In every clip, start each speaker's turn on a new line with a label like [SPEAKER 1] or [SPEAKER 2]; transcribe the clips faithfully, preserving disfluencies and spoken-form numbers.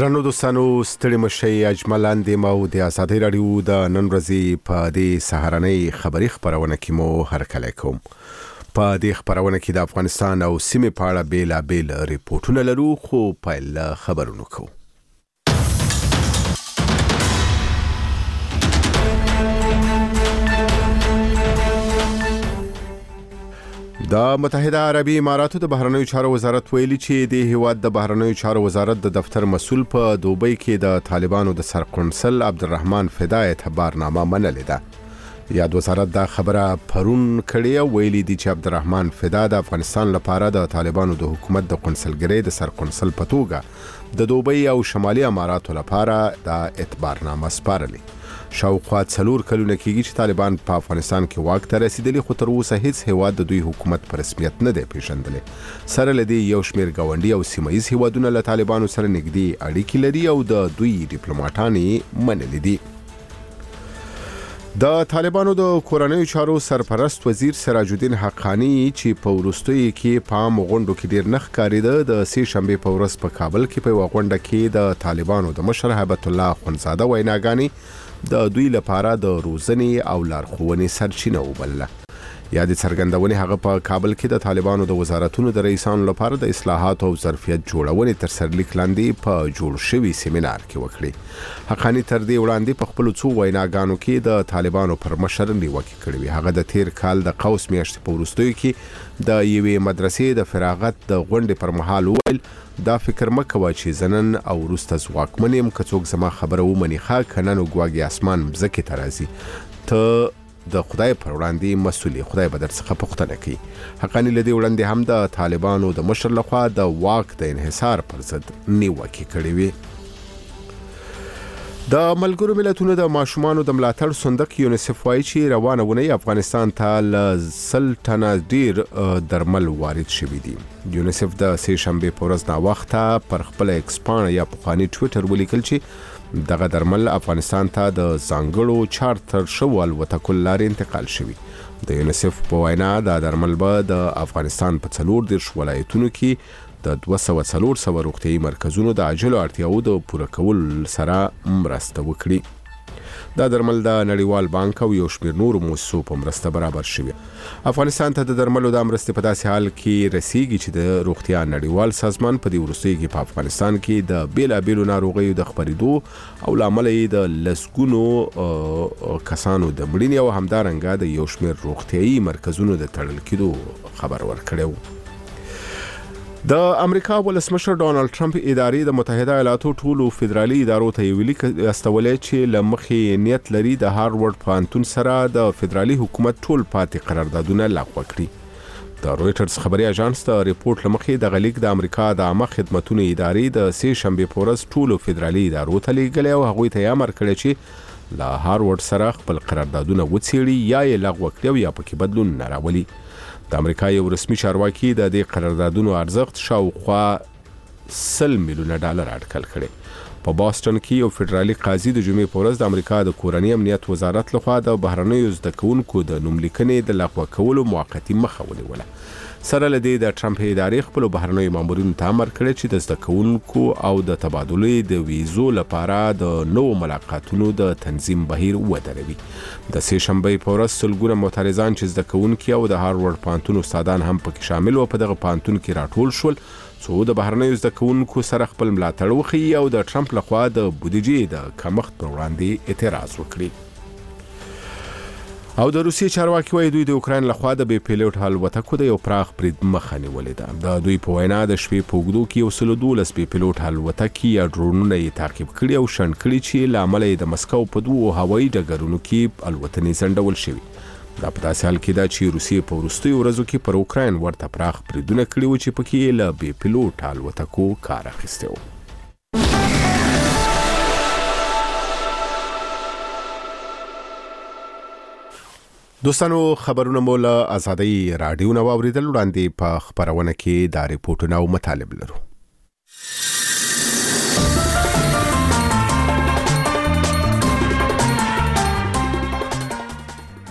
[SPEAKER 1] درنو دوستانو ستړي مشي اجمل اندیم او د ازادي رادیو د نن ورځې په دې سهارنۍ خبري خبرونه کې مو هرکلی کوم. په دې خبرونه کې د افغانستان او سیمې په اړه بیلابیل ریپورتونه لرو، خو پیل خبرونه کوو. د متحده عربي اماراتو د بهرنیو چارو وزارت ویلي چې د هیواد د بهرنیو چارو وزارت د دفتر مسؤل په دوبۍ کې د طالبانو د سرقونسل عبدالرحمن فدای خبرنامه منلې ده. یاد وزارت دا خبره پرون کړې او ویلي دي چې عبدالرحمن فدای د افغانستان لپاره د طالبانو د حکومت د قونسلګرۍ د سرقونسل په توګه د دوبۍ او شمالي اماراتو لپاره د اعتبارنامه سپارلې. شاوخوا څلور کلونه کېږي چې طالبان په افغانستان کې واک ته رسیدلي، خو تر اوسه هیڅ هیواد د دوی حکومت په رسمیت نه دی پیژندلی. سره له دې یو شمېر ګاونډي او سیمه ییز هیوادونه له طالبانو سره نږدې اړیکې لري او د دوی ډیپلوماټان یې منلي دي. د طالبانو د کورنیو چارو سرپرست وزیر سراج الدین حقانی چې په وروستیو کې په عامو غونډو کې ډیر نه ښکارېده، د سې شنبې په ورځ په کابل کې په یوه غونډه کې د طالبانو د مشر هیبت الله اخندزاده ویناګانې د دوی لپاره د روزنې او لارښوونې سرچینه وبلله. یا د څرګندونې هغه په کابل کې د طالبانو د وزارتونو د رئیسانو لپاره د اصلاحات او ظرفیت جوړونې تر سرلیک لاندې په جوړ شوي سیمینار کې وکړي. حقانی تر دې وړاندې په خپل څو ویناګانو کې د طالبانو پر مشر نیوکې کړې وې. هغه د تیر کال د قوس میاشتې په وروستیو کې د یوې مدرسې د فراغت د غونډې پر مهال وویل دا فکر مکوه چې زنن او وروسته ځواکمن یم، که څوک زما خبره ومني ښه، که نه نو ګواګې اسمان مځکې ته راځي، ته د خدای پر وړاندې مسؤلې، خدای به در څخه پوښتنه کوي. حقانی له دې وړاندې هم د طالبانو د مشر لخوا د واک د انحصار پر ضد نیوکې کړې وې. د ملګرو ملتونو د ماشومانو د ملاتړ صندوق یونیسف وایي چې روانه اونۍ افغانستان ته له سل ټنه ډیر درمل وارد شوي دي. یونیسف د سې شنبې په ورځ ناوخته پر خپل ایکس پاڼه یا پخواني ټویټر ولیکل چې دغه درمل افغانستان ته د ځانګړو چارتر شوو الوتکو له لارې انتقال شوي. د یونیسف په وینا دا درمل به د افغانستان په څلور دېرش ولایتونو کې د دوه سوه څلور سوه روغتیایي مرکزونو د عاجلو اړتیاوو د پوره کولو سره مرسته وکړي. دا درمل د نړیوال بانک او یو شمېر نورو مؤسسو په مرسته برابر شوي. افغانستان ته د درملو د مرستې په داسې حال کې رسیږي چې د روغتیا نړیوال سازمان په دې وروستیو کې په افغانستان کې د بیلابیلو ناروغیو د خپرېدو او له امله یې د لسګونو کسانو د مړینې او همدارنګه د یو شمېر روغتیایي مرکزونو د تړل کېدو خبر ورکړی و. د امریکا ولسمشر ډانلډ ټرمپ ادارې د متحده ایالاتو ټولو فدرالي ادارو ته یو لیک استولی چې له مخې نیت لري د هارورډ پوهنتون سره د فدرالي حکومت ټول پاتې قراردادونه لغوه کړي. د رویټرز خبري اژانس د ریپورت له مخې دغه لیک د امریکا د عامه خدمتونو ادارې د سې شنبې په ورځ ټولو فدرالي ادارو ته لیږلی او هغوی ته یې امر کړی چې له هارورډ سره خپل قراردادونه وڅېړي یا یې لغوه کړي او یا پکې بدلون نه راولي. د امریکا یو رسمي چارواکي د دې قراردادونو ارزښت شاوخوا سل میلیونه ډالر اټکل کړي. په بوسټن کې یو فدرالي قاضي د جمعې په ورځ د امریکا د کورني امنیت وزارت لخوا د بهرنیو زده کوونکو د نوملیکنې د لغوه کولو موقتي مخه ونیوله. سره له دې د ټرمپ ادارې خپلو بهرنیو مامورینو ته امر کړی چې د زده کوونکو او د تبادلې د ویزو لپاره د نوو ملاقاتونو د تنظیم بهیر ودروي. د سې شنبې په ورځ سلګونه معترضان چې زده کوونکي او د هارورډ پوهنتون استادان هم پکې شامل و په دغه پوهنتون کې راټول شول څو د بهرنیو زده کوونکو سره خپل ملاتړ وښیي او د ټرمپ لخوا د بودیجې د کمښت پر وړاندې اعتراض وکړي. او د روسیې چارواکي وایي دوی د اوکراین لخوا د بې پیلوټ الوتکو د یو پراخ برید مخه نیولې ده. د دوی په وینا د شپې په اوږدو کې یو سل دولس بې پیلوټ الوتکې یا ډرونونه یې تعقیب کړي او شنډ کړي چې له امله یې د مسکو په دوو هوایي ډګرونو کې الوتنې ځنډول شوي. دا په داسې حال کې ده چې روسیې په وروستیو ورځو کې پر اوکراین ورته پراخ بریدونه کړي وو چې پکې یې له بې پیلوټ الوتکو کار اخیستی و. دوستانو خبرونه مو له ازادي رادیو نه واوریدل. وړاندې په خبرونه کې دا ریپورتونه او مطالب لرو.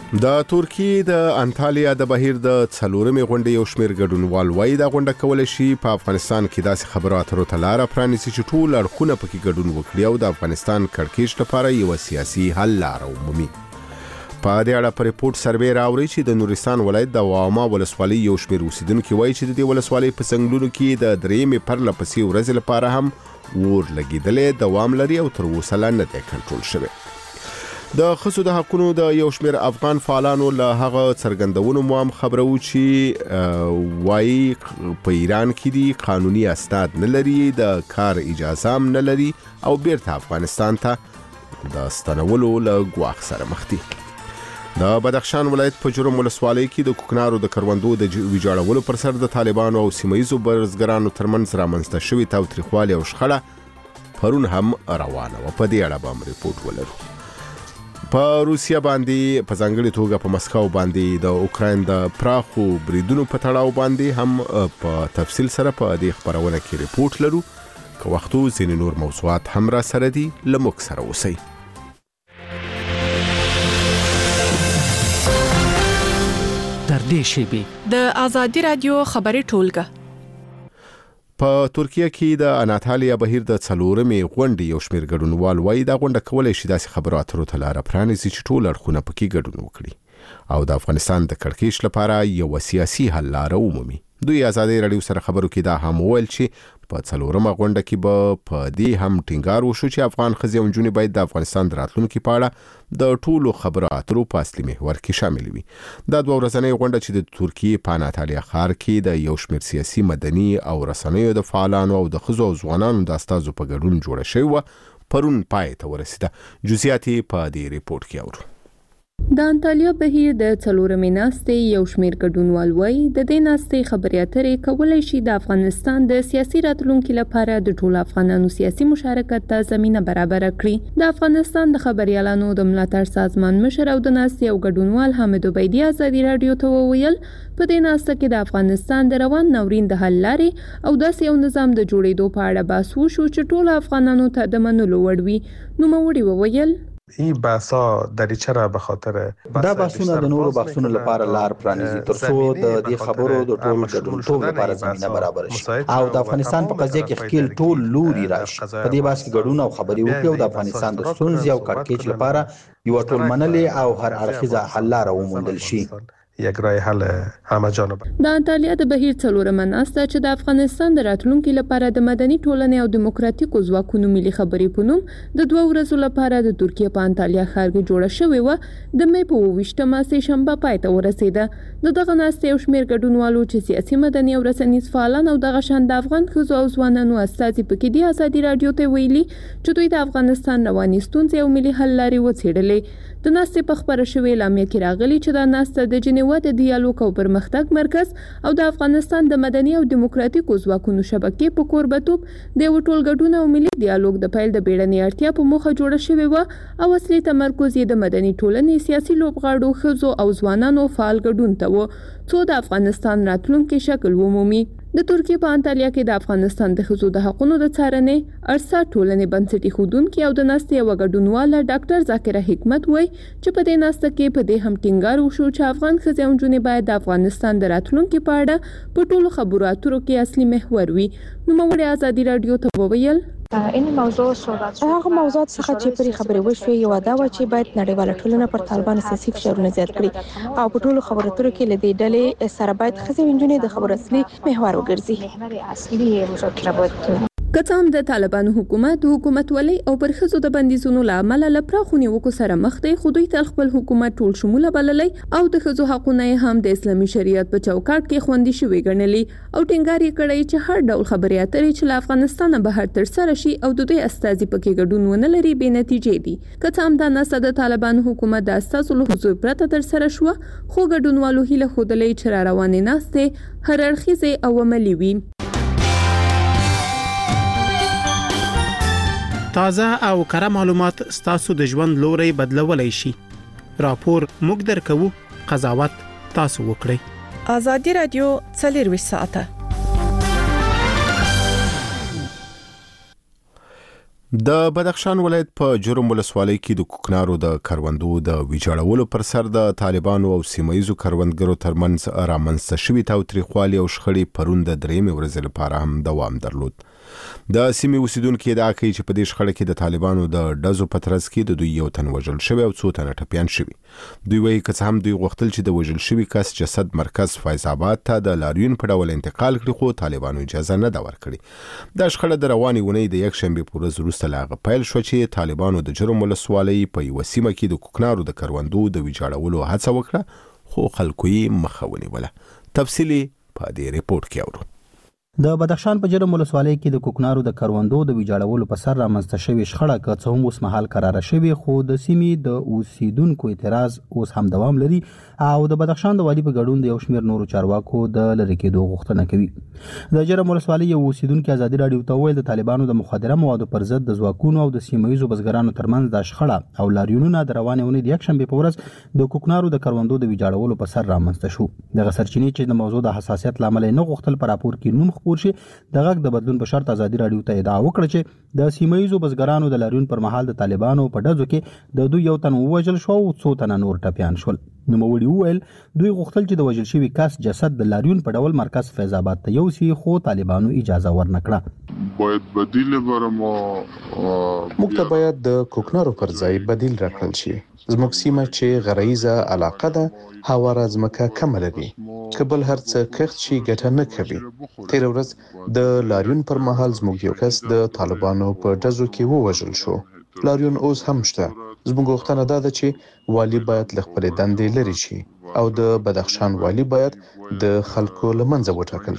[SPEAKER 1] د ترکیه د انټالیا د بهیر د څلورمې غونډې یو شمېر ګډونوال وایي دا غونډه کولای شي په افغانستان کې داسې خبرو اترو ته لاره پرانیسي چې ټول اړخونه پکې ګډون وکړي او د افغانستان کړکېچ لپاره یو سیاسي حل لاره ومومي. په دې اړه په ریپورت سروې راوړي چې د نورستان ولایت د واما ولسوالۍ یو شمېر اوسیدونکو وایي چې د دې ولسوالۍ په څنګلونو کې د درېیمې پرله پسې ورځې لپاره هم اور لګېدلې دوام لري او تر اوسه لا نه دی کنټرول شوی. د ښځو د حقونو د یو شمېر افغان فعالانو له هغه څرګندونو مو هم خبرو چې وایي په ایران کې دي قانوني اسناد نه لري، د کار اجازه هم نه لري او بیرته افغانستان ته د ستنولو له ګواښ سره مخ دي. د بدخشان ولایت په جرم ولسوالۍ کې د کوکنارو د کروندو د ویجاړولو پر سر د طالبانو او سیمهیزو بزګرانو ترمنځ رامنځته شوي تاوتریخوالي او شخړه پرون هم روانه وه. په دې اړه به هم ریپورټ ولرو. په روسیا باندې په ځانګړي توګه په مسکو باندې د اوکراین د پراخو بریدونو په تړاو باندې هم په تفصیل سره په دې خبرونه کې ریپورټ لرو. که وختو ځینې نور موضوعات هم را سره دي، له موږ سره اوسئ.
[SPEAKER 2] تر دې شیبې
[SPEAKER 3] د آزادي رادیو خبري ټولګه.
[SPEAKER 1] په ترکیه کې د انټالیا بهیر د څلورمې غونډې یو شمېر ګډونوال وایي دا غونډه کولای شي داسې خبرو اترو ته لاره پرانیسي چې ټول اړخونه پکې ګډون وکړي او د افغانستان د کړکېچ لپاره یو سیاسي حل لاره ومومي. دوی آزادي رادیو سره خبرو کې دا هم وویل چې په څلورمه غونډه کې به په دې هم ټینګار وشو چې افغان ښځې او نجونې باید د افغانستان د راتلونکي په اړه د ټولو خبرو اترو په اصلي محور کې شامل وي. دا دوه ورځنۍ غونډه چې د ترکیې په انټالیا ښار کې د یو شمېر سیاسي، مدني او رسنیو د فعالانو او د ښځو او ځوانانو د استازو په ګډون جوړه شوې وه، پرون پای ته ورسېده. جزئیات یې په دې ریپورټ کې اورو.
[SPEAKER 4] د انټالیا بهیر د څلورمې ناستې یو شمېر ګډونوال وایي د دې ناستې خبرې اترې کولای شي د افغانستان د سیاسي راتلونکي لپاره د ټولو افغانانو سیاسي مشارکت ته زمینه برابر کړي. د افغانستان د خبريالانو د ملاتړ سازمان مشر او د ناستې او ګډونوال حامد عبیدي آزادي رادیو ته وویل په دې ناسته کې د افغانستان د روان ناورین د حل لارې او داسې یو نظام د جوړېدو په اړه بحث وشو چې ټولو افغانانو ته د منلو وړ وي. نوموړي وویل
[SPEAKER 5] این بحثا دریچه را به خاطر
[SPEAKER 6] دا بحثونه د نورو بحثونو لپاره لار پرانیزي ترڅو د دې خبرو د ټول ګډونتوب لپاره زمينه برابر شي او د افغانستان په قضیه کې خپل ټول لوري راشي. په دې بحث کې ګډون او خبري وکړي او د افغانستان د ستونزې او کړکېچ لپاره یو ټول منلې او هر اړخیزه حل لاره وموندل شي.
[SPEAKER 5] یک راه حل همه جانبه.
[SPEAKER 4] د انټالیا د بهیر څلورمه ناسته چې د افغانستان د راتلونکي لپاره د مدني ټولنې او دیموکراتیکو ځواکونو ملي خبرې په نوم د دوه ورځو لپاره د ترکیه په انټالیا ښار کې جوړه شوې و، د مې په اوویشتمه سه شنبه پای ته ورسېده. د دغه ناستې یو شمېر ګډونوالو چې سیاسي، مدني او رسنیز فعالان او دغه شان د افغان ښځو او ځوانانو استازي پکې دي آزادي رادیو ته ویلي چې دوی د افغانستان رواني ستونزې او ملي حل لارې وڅېړلې. د ناستې په خبره شوې اعلامیه کې راغلي چې دا ناسته د جنیوا د ډیالوګ او پرمختګ مرکز او د افغانستان د مدني او دیموکراتیکو ځواکونو شبکې په کوربتوب د یو ټولګډون او ملي ډیالوګ د پیل د بیړنۍ اړتیا په موخه جوړه شوې و او اصلي تمرکز یې د مدني ټولنې، سیاسي لوبغاړو، ښځو او ځوانانو فعال ګډون ته و څو د افغانستان راتلونکي شکل ومومي. د ترکیه په انټالیا کې د افغانستان د ښځو د حقوقو د څارنې ارسا ټولنې بنسټي خودونکو او د ناستې یو ګډونواله ډاکټر ذاکره حکمت وایي چې په دې ناسته کې په دې هم ټینګار وشو چې افغان ښځې او نجونې باید د افغانستان د راتلونکي په اړه په ټولو خبرو اترو کې اصلي محور وي. نوموړي آزادي رادیو ته وویل
[SPEAKER 7] این موضوع صحبت هغه موضوعات څخه چې پرې خبرې وشوي یو دا و چې باید نړیواله ټولنه پر طالبانو سیاسي فشارونه زیات کړي او په ټولو خبرو اترو کې له دې ډلې سره باید ښځې او نجونې د خبرو اصلي محور وګرځي.
[SPEAKER 4] که څه هم د طالبانو حکومت د حکومت ولي او پر ښځو د بندیزونو له امله له پراخو نیوکو سره مخ دی، خو دوی تل خپل حکومت ټول شموله بللی او د ښځو حقونه هم د اسلامي شریعت په چوکاټ کې خوندي شوي ګڼلي او ټینګار یې کړی چې هر ډول خبرې اترې چې له افغانستانه بهر ترسره شي او د دوی استازي پکې ګډون ونه لري بې نتیجې دي. که څه هم دا ناسته د طالبانو حکومت د استازو له حضور پرته ترسره شوه، خو ګډونوالو هیله ښودلې چې را روانې ناستې هر اړخیزې او عملي وي.
[SPEAKER 2] تازه او کره معلومات ستاسو د ژوند لوري بدلولای شي. راپور موږ درکو، قضاوت تاسو وکړئ.
[SPEAKER 3] آزادي رادیو څلرویشت ساعته
[SPEAKER 1] د بدخشان ولایت په جرم ولسوالۍ کې د کوکنارو د کروندو د ویجاړولو پر سر د طالبانو او سیمایزو کروندګرو ترمنځ رامنځته شوي تاوتریخوالي او شخړې پرون د درېیمې ورځې لپاره هم دوام درلود. د سیمې اوسیدونکو ادعا کوي چې په دې شخړه کې د طالبانو د ډزو په ترڅ کې د دوی یو تن وژل شوی او څو تنه ټپیان شوي. دوی وایي که څه هم دوی غوښتل چې د وژل شوي کس جسد مرکز فیض آباد ته د لاریون په ډول انتقال کړي خو طالبانو اجازه نه ده ورکړې. دا شخړه د روانې اونۍ د یکشنبې په ورځ وروسته له هغه پیل شوه چې طالبانو د جرم ولسوالۍ په یوه سیمه کې د کوکنارو د کروندو د ویجاړولو هڅه وکړه خو خلکو یې مخه ونیوله. تفصیلي په دې ریپورت کې اورو.
[SPEAKER 8] د بدخشان په جرم ولسوالۍ کې د کوکنارو د کروندو د ویجاړولو په سر رامنځته شوې شخړه که څه هم اوس مهال قراره شوې خو د سیمې د اوسیدونکو اعتراض اوس هم دوام لري او د بدخشان د والي په ګډون د یو شمېر نورو چارواکو د لرې کېدو غوښتنه کوي. د جرم ولسوالۍ یو اوسیدونکي ازادي راډیو ته وویل د طالبانو د مخدره موادو پر ضد د ځواکونو او د سیمهییزو بزګرانو ترمنځ د شخړه او لاریونونه د روانې اونۍ د یکشنبې په ورځ د کوکنارو د کروندو د ویجاړولو په سر رامنځته شو. دغه سرچینې چې د موضوع د حساسیت له امله نه غوښتل په راپور کې نوم خپور شي د غږ د بدلون په شرط ازادي راډیو ته ادعا وکړه چې د سیمهییزو بزګرانو د لاریون پر مهال د طالبانو په ډزو کې د دوی یو تن ووژل شو او څو تنه نور ټپیان شول. نوموړي وویل دوی غوښتل چې د وژل شوي کس جسد د لاریون په ډول مرکز فیض آباد ته یوسي خو طالبانو اجازه ورنکړه.
[SPEAKER 9] باید بدیل برما
[SPEAKER 10] موږ ته باید د کوکنارو پر ځای بدیل راکړل شي. زموږ سیمه چې غرایزه علاقه ده هواره ځمکه کم لري که بل هر څه کښت شي ګټه نه کوي. تیر ورځ د لاریون پر مهال زموږ یو کس د طالبانو په ډزو کې ووژل شو. لاریون اوس هم شته. زموږ غوښتنه دا ده چې والي باید له خپلې دندې لرې شي او د بدخشان والي باید د خلکو له منځه وټاکل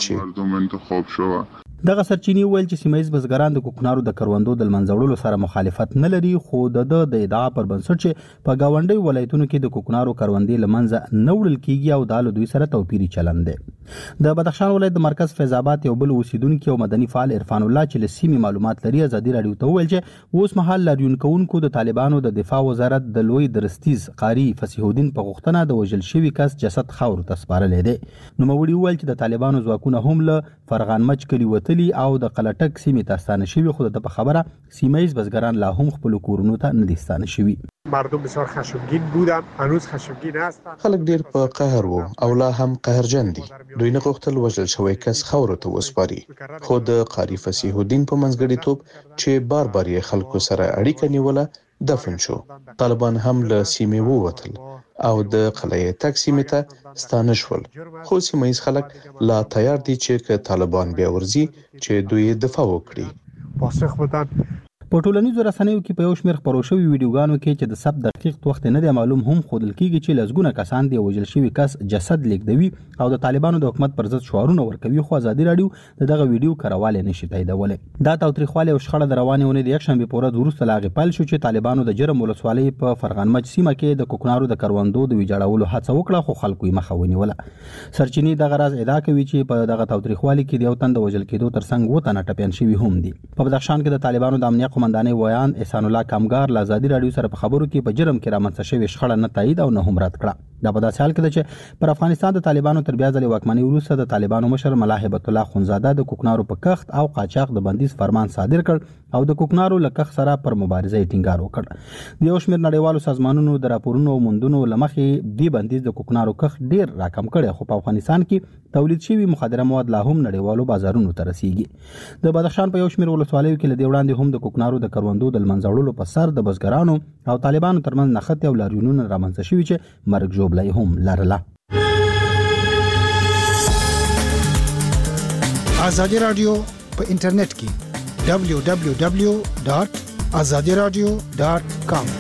[SPEAKER 10] شي.
[SPEAKER 8] دغه سرچینې ویل چې سیمهییز بزګران د کوکنارو د کروندو د منځه وړلو سره مخالفت نه لري خو د د ادعا پر بنسټ چې په گاونډي ولایتونو کې د کوکنارو کروندې له منځه نه وړل کیږي او د دوی سره توپیری چلند دی. د بدخشان ولایت د مرکز فیض آباد یو بل اوسیدونکو او مدني فعال عرفان الله چې له سیمې معلومات لري ازادي راډیو ته ویل چې اوس مهال لاریون کوونکو د طالبانو د دفاع وزارت د لوی درستیز قاری فصیح الدین په غوښتنه د وژل شوي کس جسد خاور ته سپارلې دی. نوموړي ویل چې د طالبانو ځواکونه هم له فرغان مچ کلی وتلي او د قلټک سیمې ته ستانه شوي خو د په خبره سیمهییز بزګران لا هم خپل کورونو ته نه دي ستانه شوي.
[SPEAKER 11] مردم بسیار خشمگین بودن هنوز خشمگین هستن.
[SPEAKER 10] خلک ډیر په قهر وو او لا هم قهرجن دي. دوی نه غوښتل وژل شوی کس خاورو ته وسپاري خو د قاری فصیح الدین په منځګړیتوب چې بار بار یې خلکو سره اړیکه نیوله دفن شو. طالبان هم له سیمې ووتل او د قلعه تک سیمې ته ستانه شول خو سیمهییز خلک لا تیار دي چې که طالبان بیا ورځي چې دوی دفاع وکړي.
[SPEAKER 11] پاسخ بدن
[SPEAKER 8] په ټولنیزو رسنیو کې په یو شمېر خپرو شوي ویډیوګانو کې چې د ثبت دقیق وخت نه دی معلوم هم ښودل کېږي چې لسګونه کسان د وژل شوي کس جسد لیږدوي او د طالبانو د حکومت پر ضد شعارونه ورکوي خو ازادي راډیو د دغه ویډیو کاروالی نشي تاییدولی. دا تاوتریخوالی او شخړه د روانې اونۍ د یکشنبې په ورځ وروسته له هغې پیل شو چې طالبانو د جرم ولسوالۍ په فرغان مچ سیمه کې د کوکنارو د کروندو د ویجاړولو هڅه وکړه خو خلکو یې مخه ونیوله. سرچینې دغه راز ادعا کوي چې په دغه تاوتریخوالي کې د یو تن د وژل کېدو ترڅنګ اووه تنه ټپیان شوي هم دي. په بدخشان کې د طالبانو د امنیه قومندانۍ ویان احسان الله کامګار له ازادي راډیو سره په خبرو کې په جرم کې رامنځته شوې شخړه نه تایید او نه هم رد کړه. دا په داسې حال کې ده چې پر افغانستان د طالبانو تر بیا ځلې واکمنۍ وروسته د طالبانو مشر ملا هیبت الله خونزاده د کوکنارو په کښت او قاچاق د بندیز فرمان صادر کړ او د کوکنارو له کښت سره پر مبارزه یې ټینګار وکړ. د یو شمېر نړیوالو سازمانونو د راپورونو او موندنو له مخې دې بندیز د کوکنارو کښت ډېر راکم کړی خو په افغانستان کې تولید شوي مخدره مواد لا هم نړیوالو بازارونو ته رسیږي. د بدخشان په یو شمېر ولسوالیو کې له دې وړاندې هم د کوکنارو د کروندو د منځه وړلو په سر د بزګرانو او طالبانو ترمنځ نښتې او لاریونونه رامنځته شوي چې مرګ ژوبله هم لرله.
[SPEAKER 12] ازادي راډیو په انټرنیټ کې دبلیو دبلیو دبلیو ډاټ ازادي راډیو ډاټ کام.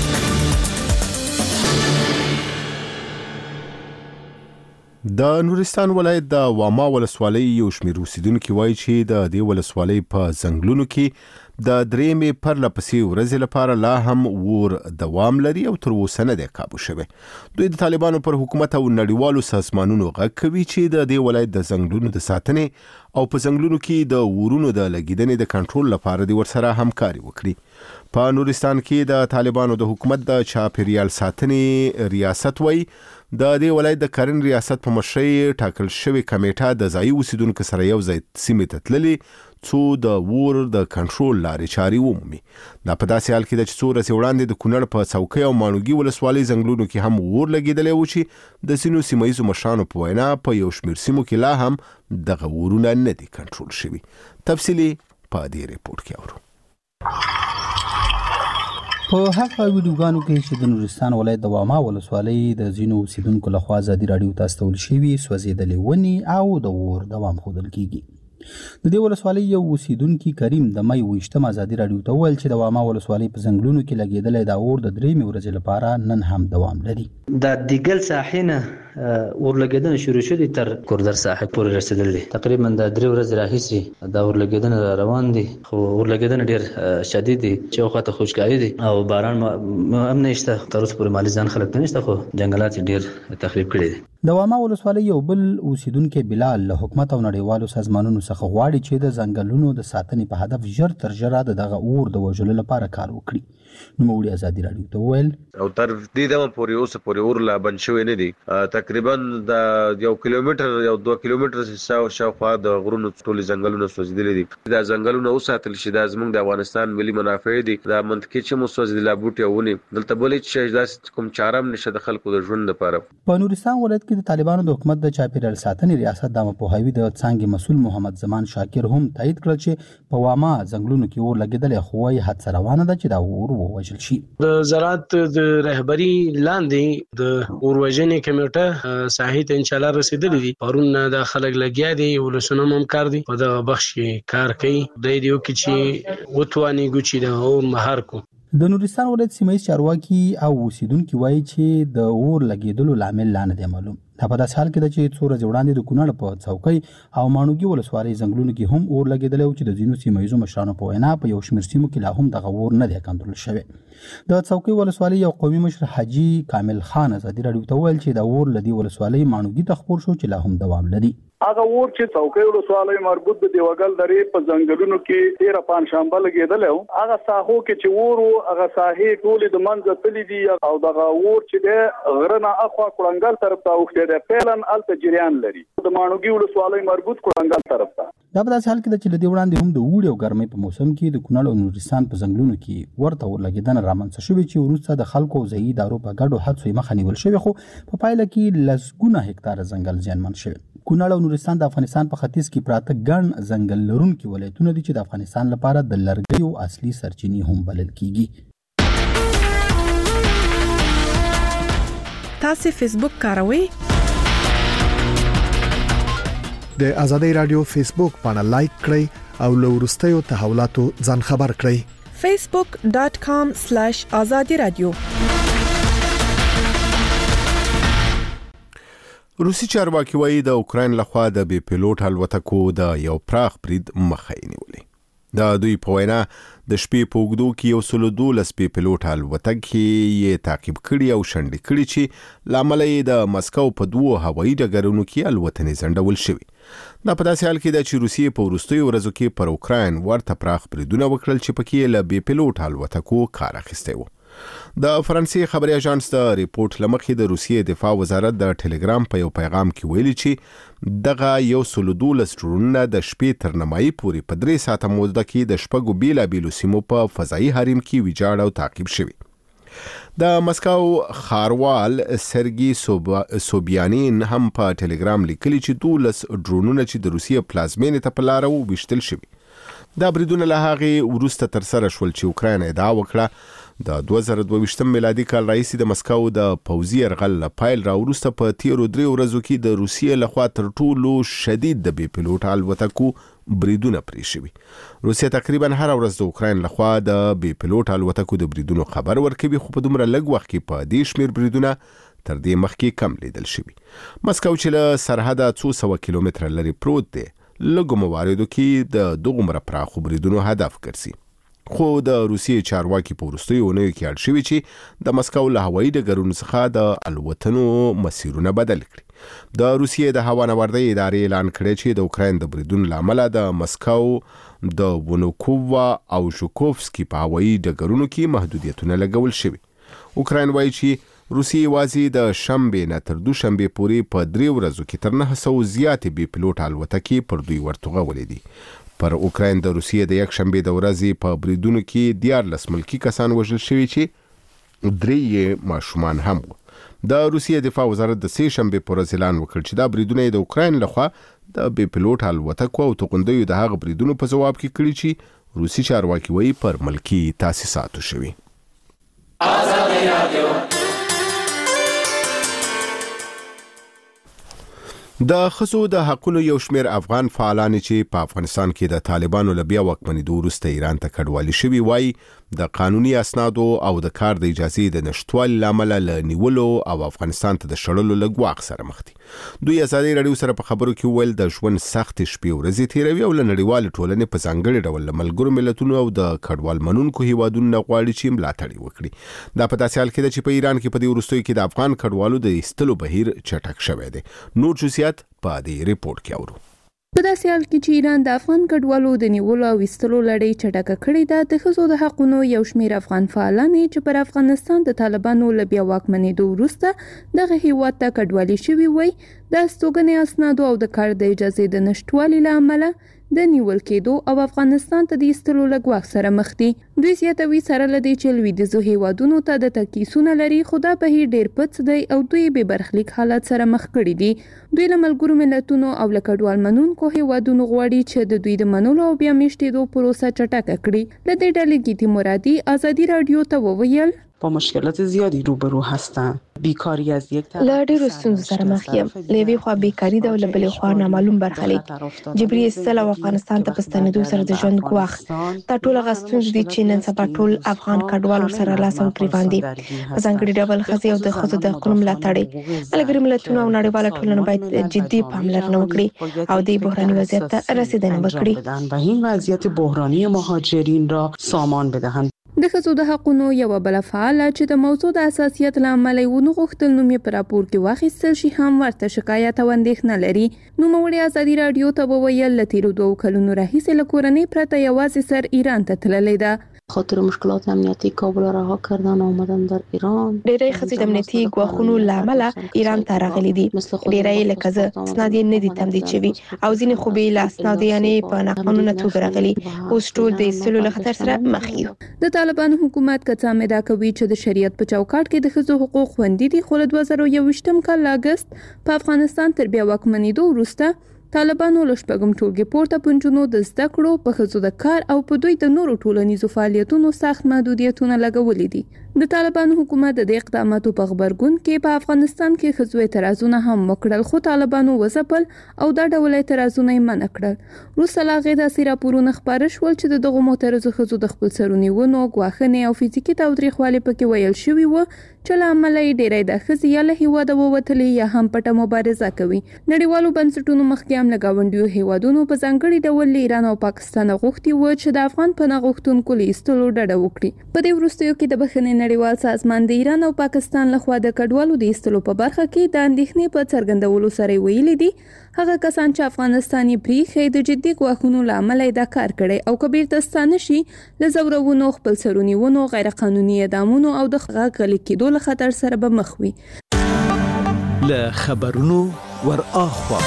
[SPEAKER 1] د نورستان ولایت د واما ولسوالۍ یو شمېر اوسیدونکي وایي چې د دې ولسوالۍ په ځنګلونو کې د درېیمې پرله پسې ورځې لپاره لا هم اور دوام لري او تر اوسه نه دی کابو شوی. دوی د طالبانو پر حکومت او نړیوالو سازمانونو غږ کوي چې د دې ولایت د ځنګلونو د ساتنې او په ځنګلونو کې د اورونو د لګیدنې د کنټرول لپاره د ورسره همکاري وکړي. په نورستان کې د طالبانو د حکومت د چاپیریال ساتنې ریاست وایي د دې ولایت د کرن ریاست په مشرۍ ټاکل شوی کمیټه د ځایي اوسیدونکو سره یو ځای سیمې ته تللې څو د ور د کنټرول لارې چاري ومومي. دا په داسې حال کې د څو ورځې وړاندې د کونړ په څوکۍ او ماڼوګي ولسوالۍ ځنګلونو کې هم ور لګېدلی و چې د سینو سیمایزو مشرانو په وینا په یو شمېر سیمو کې لا هم دغه ورونه نه دي کنټرول شوي. تفصیلي په دې ریپورت کې اورو.
[SPEAKER 8] په هغه ویډیوګانو کې چې د نورستان ولایت د واما ولسوالۍ د ځینو اوسیدونکو لخوا ازادي راډیو ته استول شوي سوځېدلې ونې او د اور دوام ښودل کیږي. د دې ولسوالۍ یو اوسیدونکي کریم د مۍ ویشتم ازادي راډیو ته وویل چې د واما ولسوالۍ په ځنګلونو کې لګېدلی دا اور د درېیمې ورځې لپاره نن هم دوام لري.
[SPEAKER 9] د دیګل ساحې نه اور لګېدنه شروع شوې تر کوردر ساحې پورې رسېدل دي. تقریبا د درې ورځې راهیسې دا اور لګېدنه روان دي، خو اور لګېدنه ډېر شدید دي چې یو خواته خوشکاري دي او باران هم نه شته. تر اوسه پورې مالي ځان خلک نه شته، خو جنګلات ډېر تخریب کړي دي.
[SPEAKER 8] د واما ولسوالۍ یو بل اوسیدونکی بلال له حکومت او نړیوالو سازمانونو څخه غواړي چې د ځنګلونو د ساتنې په هدف ژر تر ژره د دغه اور د وژلو لپاره کار وکړي. نوموړي ازادي راډیو ته وویل
[SPEAKER 13] او تر دې دمه پورې اوسه پورې اور لا بند شوی نه دي. تقریبا د یو کیلومتر یو دوه کیلومتر شاوخوا د غرونو ټولې ځنګلونه سوځېدلي دي. دا ځنګلونه وساتل شي، دا زموږ د افغانستان ملي منافع دي. دا منطقي چې مو سوځېدلي بوټي او ونې دلته بل هېڅ شی داسې کوم چاره هم نشته د خلکو د ژوند لپاره.
[SPEAKER 8] په نورستان ولایت کې د طالبانو د حکومت د چاپیریال ساتنې ریاست د عامه پوهاوي د څانګې مسؤل محمد زمان شاکر هم تایید کړل چې په واما ځنګلونو کې اور لګېدلی، خو وايي هڅه روانه ده چې دا اور ووژل شي.
[SPEAKER 14] د زراعت د رهبري لاندې د اور وژنې کمیټه ساحې ته انشاءالله رسېدلي دي. پرون د خلک لګیا دي، ولسونه هم کار دي په دغه بخش کې کار کوي. دی دې وکړي چې وتوانېږو چې د اور مهار کړو.
[SPEAKER 8] د نورستان ولایت سیمه ییز چارواکي او اوسیدونکي وایي چې د اور لګېدلو لامل لا نه دی معلوم. دا په داسې حال کې ده چې څو ورځې وړاندې د کونړ په څوکۍ او ماڼوګي ولسوالۍ ځنګلونو کې هم اور لګېدلی و چې د ځینو سیمه ییزو مشرانو په وینا په یو شمېر سیمو کې لا هم دغه اور نه دی کنټرول شوی. د څوکۍ ولسوالۍ یو قومي مشر حاجي کامل خان ازادي راډیو ته وویل چې دا اور له دې ولسوالۍ ماڼوګي ته خپور شو چې لا هم دوام لري.
[SPEAKER 15] هغه اور چې څوکۍ ولسوالۍ مربوط د دیوګل درې په ځنګلونو کې تیره پنجشنبه لګېدلی و. هغه ساحو کې چې اور و هغه ساحې ټولې د منځه تللي دي او دغه اور چې دی غره نه اخوا کړنګل طرف ته اوښتی دی، فعلا هلته جریان لري. د ماڼوګي ولسوالۍ مربوط کړنګل طرف ته.
[SPEAKER 8] دا په داسې حال کې ده چې له دې وړاندې هم د اوړي او ګرمۍ په موسم کې د کونړ او نورستان په ځنګلونو کې ورته اور لګېدنه رامنځته شوې چې وروسته د خلکو او ځایي ادارو په ګډو هڅو یې مخه نیول شوې، خو په پایله کې لسګونه هکتاره ځنګل زیانمن شوي. کونړ او نورستان د افغانستان په ختیځ کې پراته ګڼ ځنګل لرونکي ولایتونه دي چې د افغانستان لپاره د لرګیو اصلي سرچینې هم بلل کیږي.
[SPEAKER 3] تاسو فیسبوک کاروئ؟
[SPEAKER 16] د آزادۍ رادیو فیسبوک باندې لایک کړئ او له وروستیو تحولاتو ځان خبر کړئ.
[SPEAKER 3] facebook dot com slash azadi radio.
[SPEAKER 1] روسي چارواکي وایي د اوکراین لخوا د بي پيلوټ الوتکو د یو پراخ برید مخه نیولې. د دوی په وینا د شپې په اوږدو کې یو سل دولس بي پيلوټ الوتکې یې تعقیب کړي او شنډې کړي چې لامل یې د مسکو په دوو هوایي ډګرونو کې الوتنې ځنډول شوي. دا په داسې حال کې ده چې روسیې په وروستیو ورځو کې پر اوکراین ورته پراخ بریدونه وکړل چې پکې له بي پيلوټ الوتکو کار اخیستی و. د فرانسې خبري اژانس د ریپورت لمخې د روسیې دفاع وزارت د ټلګرام په یو پیغام کې ویلي چې دغه یو سل دولس ډرونونه د شپې تر نیمایي پورې په درې ساعته موده کې د شپږو بیلابیلو سیمو په فضایي حریم کې ویجاړ او تعقیب شوي. د مسکو ښاروال سرګي سوبیانین هم په ټلګرام لیکلي چې دولس ډرونونه چې د روسیې پلازمینې ته په لاره وویشتل شوي. دا بریدونه له هغې وروسته ترسره شول چې اوکراین ادعا وکړه د دوه زره دوه ویشتم میلادي کال راهیسې د مسکو د پوځي یرغل له پیل راوروسته په تیرو درې ورځو کې د روسیې لخوا تر ټولو شدید د بي پيلوټ الوتکو بریدونه پرې شوي. روسیه تقریبا هر ورځ د اوکراین لخوا د بي پيلوټ الوتکو د بریدونو خبر ورکوي، خو په دومره لږ وخت کې په دې شمېر بریدونه تر دې مخکې کم لیدل شوي. مسکو چې له سرحده څو سوه کیلومتره لري پروت دی، لږو مواردو کې د دغومره پراخو بریدونو هدف ګرځي. خو د روسیې چارواکي په وروستیو اونیو کې اړ شوي چې د مسکو له هوایي ډګرونو څخه د الوتنو مسیرونه بدل کړي. د روسیې د هوانوردۍ ادارې اعلان کړی چې د اوکراین د بریدونو له امله د مسکو د ونوکووا او ژوکوفسکي په هوایي ډګرونو کې محدودیتونه لګول شوي. اوکراین وایي چې روسیې یوازې د شنبې نه تر دوشنبې پورې په درې ورځو کې تر نهه سوه زیاتې بې پیلوټ الوتکې پر دوی ورتوغولې دي. پر اوکراین د روسیې د یک شنبې د ورځې په بریدونو کې دیارلس ملکي کسان وژل شوي چې درې یې ماشومان هم وو. د روسیې دفاع وزارت د سې شنبې پر ورځ اعلان وکړ چې دا بریدونه د اوکراین لخوا د بې پیلوټ الوتکو او توغندیو د هغه بریدونو په ځواب کې کړي چې روسي چارواکي وایي پر ملکي تاسیساتو شوي. د ښځو د حقونو یو شمېر افغان فعالان چې په افغانستان کې د طالبانو له بیا واکمنېدو وروسته ایران ته کډوالي شوي وایي د قانوني اسنادو او د کار د اجازې د نشتوالي له امله له نیولو او افغانستان ته د شړلو له ګواښ سره مخ دي. دوی ازادي راډیو سره په خبرو کې وویل د ژوند سختې شپې ورځې تېروي او له نړیوالې ټولنې په ځانګړي ډول له ملګرو ملتونو او د کډوال منونکو هیوادونو نه غواړي چې ملاتړ وکړي. دا په داسې حال کې ده چې په ایران کې په دې وروستیو کې د افغان کډوالو د ایستلو بهیر چټک شوی دی. نور جزئیات په دې ریپورت کې اورو.
[SPEAKER 4] په داسې حال کې چې ایران د افغان کډوالو د نیولو او ایستلو لړۍ چټکه کړې ده، د ښځو د حقونو یو شمېر افغان فعالان چې پر افغانستان د طالبانو له بیا واکمنېدو وروسته دغه هیواد ته کډوالي شوي وایي د استوګنې اسنادو او د کار د اجازې د نشتوالي له امله د نیول کېدو او افغانستان ته د ایستلو له ګواښ سره مخ دي. دوی زیاتوي سره له دې چې لویدیځو هیوادونو ته د تکیسونه لري، خو دا بهیر ډېر پڅ دی او دوی بې برخلیک حالت سره مخ کړي دي. دوی له ملګرو ملتونو او له کډوال منونکو هیوادونو غواړي چې د دوی د منلو او بیا میشتېدو پروسه چټکه کړي. له دې ډلې ګیتی مرادي ازادي راډیو ته وویل
[SPEAKER 17] با مشکلات زیادی روبرو هستند. بیکاری از یک طرف
[SPEAKER 7] له ډېرو ستونزو سره مخ یم. له یوې خوا بیکاري ده او له بلې خوا نامعلوم برخلیک، جبري ایستل او افغانستان ته په ستنېدو سره د ژوند ګواښ. دا ټول هغه ستونزې دي چې نن سبا ټول افغان کډوال ورسره لاس او ګریوان دي. په ځانګړي ډول ښځې او د ښځو د حقونو ملاتړ. ملګري ملتونه او نړیواله ټولنه باید جدي پاملرنه وکړي او د بحراني وضعیت ته رسیدنه وکړي
[SPEAKER 17] و این وضعیت بحرانی مهاجرین را سامان بدهند.
[SPEAKER 4] د ښځو د حقونو یوه بله فعاله چې د موضوع د حساسیت له امله یې ونه غوښتل نوم یې په راپور کې واخیستل شي هم ورته شکایت او اندېښنه لري. نوموړې ازادي راډیو ته وویل له تېرو دوو کلونو راهیسې له کورنۍ پرته یوازې سر ایران ته تللې ده.
[SPEAKER 18] خاطر مشکلات امنیتی کابل را رها کردن آمدن در ایران.
[SPEAKER 7] ډېری ښځې د امنیتي ګواښونو له امله ایران ته راغلي دي. ډېری لکه زه اسناد یې نه دي تمدید شوي او ځینې خو بې له اسنادو یعنې په ناقانونه توګه راغلي. اوس ټول د ایستلو له خطر سره مخ یو.
[SPEAKER 4] د طالبانو حکومت که څه ادعا کوي چې د شریعت په چوکاټ کې د ښځو حقوق خوندي دي، خو له دوه زره یوویشتم کال اګست په افغانستان تر بیا واکمنېدو وروسته طالبانو له شپږم ټولګې پورته په نجونو د زده کړو، په ښځو د کار او په دوی د نورو ټولنیزو فعالیتونو سخت محدودیتونه لګولي دي. د طالبانو حکومت د دې اقداماتو په غبرګون کې په افغانستان کې ښځو اعتراضونه هم وکړل، خو طالبانو وځپل او دا ډول اعتراضونه یې منع کړل. وروسته له هغې داسې راپورونه خپاره شول چې د دغو معترضو ښځو د خپل سرو نیونو، ګواښنې او فزیکي تاوتریخوالي پکې ویل شوي وو چې له امله یې ډېری د ښځې یا له هیواده ووتلې یا هم پټه مبارزه کوي. نړیوالو بنسټونو مخکې هم له ګاونډیو هیوادونو په ځانګړي ډول له ایران او پاکستان غوښتي وو چې د افغان پناه غوښتونکو له ایستلو ډډه وکړي. په دې وروستیو کې د بخښنې نړیوال سازمان د ایران او پاکستان لخوا د کډوالو د ایستلو په برخه کې د اندېښنې په څرګندولو سره ویلي دي هغه کسان چې افغانستان یې پریښی د جدي ګواښونو له امله یې دا کار کړی او که بیرته ستانه شي له ځورونو، خپل سرونیونو، غیر قانوني اعدامونو او د غږ غلي کېدو له خطر سره به مخ وي.
[SPEAKER 19] له خبرونو ور اخوا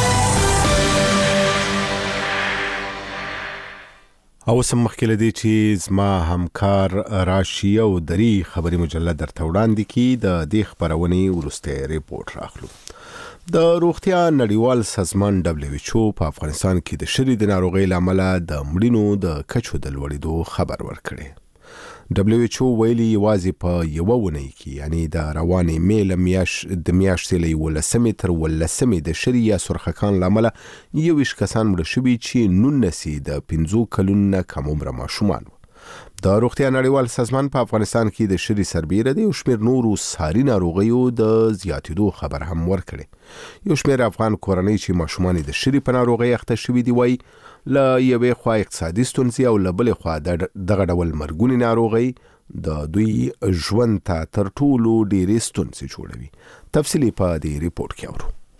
[SPEAKER 1] او سم مخکې لدی چې زما همکار راشي او دری خبري مجله درته وړاندې کی د دې خبرونې ورسته ریپورت راخلو. د روغتیا نړیوال سازمان دبليو ایچ او په افغانستان کې د شری د ناروغۍ لامل د مړینو د کچو د لوړېدو خبر ورکړي. دبليو ایچ او ویلي یوازې په یوه اونۍ کې یعنی د روانې مې له میاشت د میاشتې له یولسمې تر ولسمې د شری یا سرخکان له امله یوویشت کسان مړه شوي چې نولس یې د پنځو کلونو نه کم عمره ماشومان وو. د روغتیا نړیوال سازمان په افغانستان کې د شری سربیره د یو شمېر نورو ساري ناروغیو د زیاتېدو خبر هم ورکړي. یو شمېر افغان کورنۍ چې ماشومان د شری په ناروغۍ اخته شوي دي وایي له یوې خوا اقتصادي ستونزې او له بلې خوا دغه ډول مرګونې ناروغۍ د دوی ژوند ته تر ټولو ډېرې ستونزې جوړوي. تفصیلي په دې ریپورت کې اورو.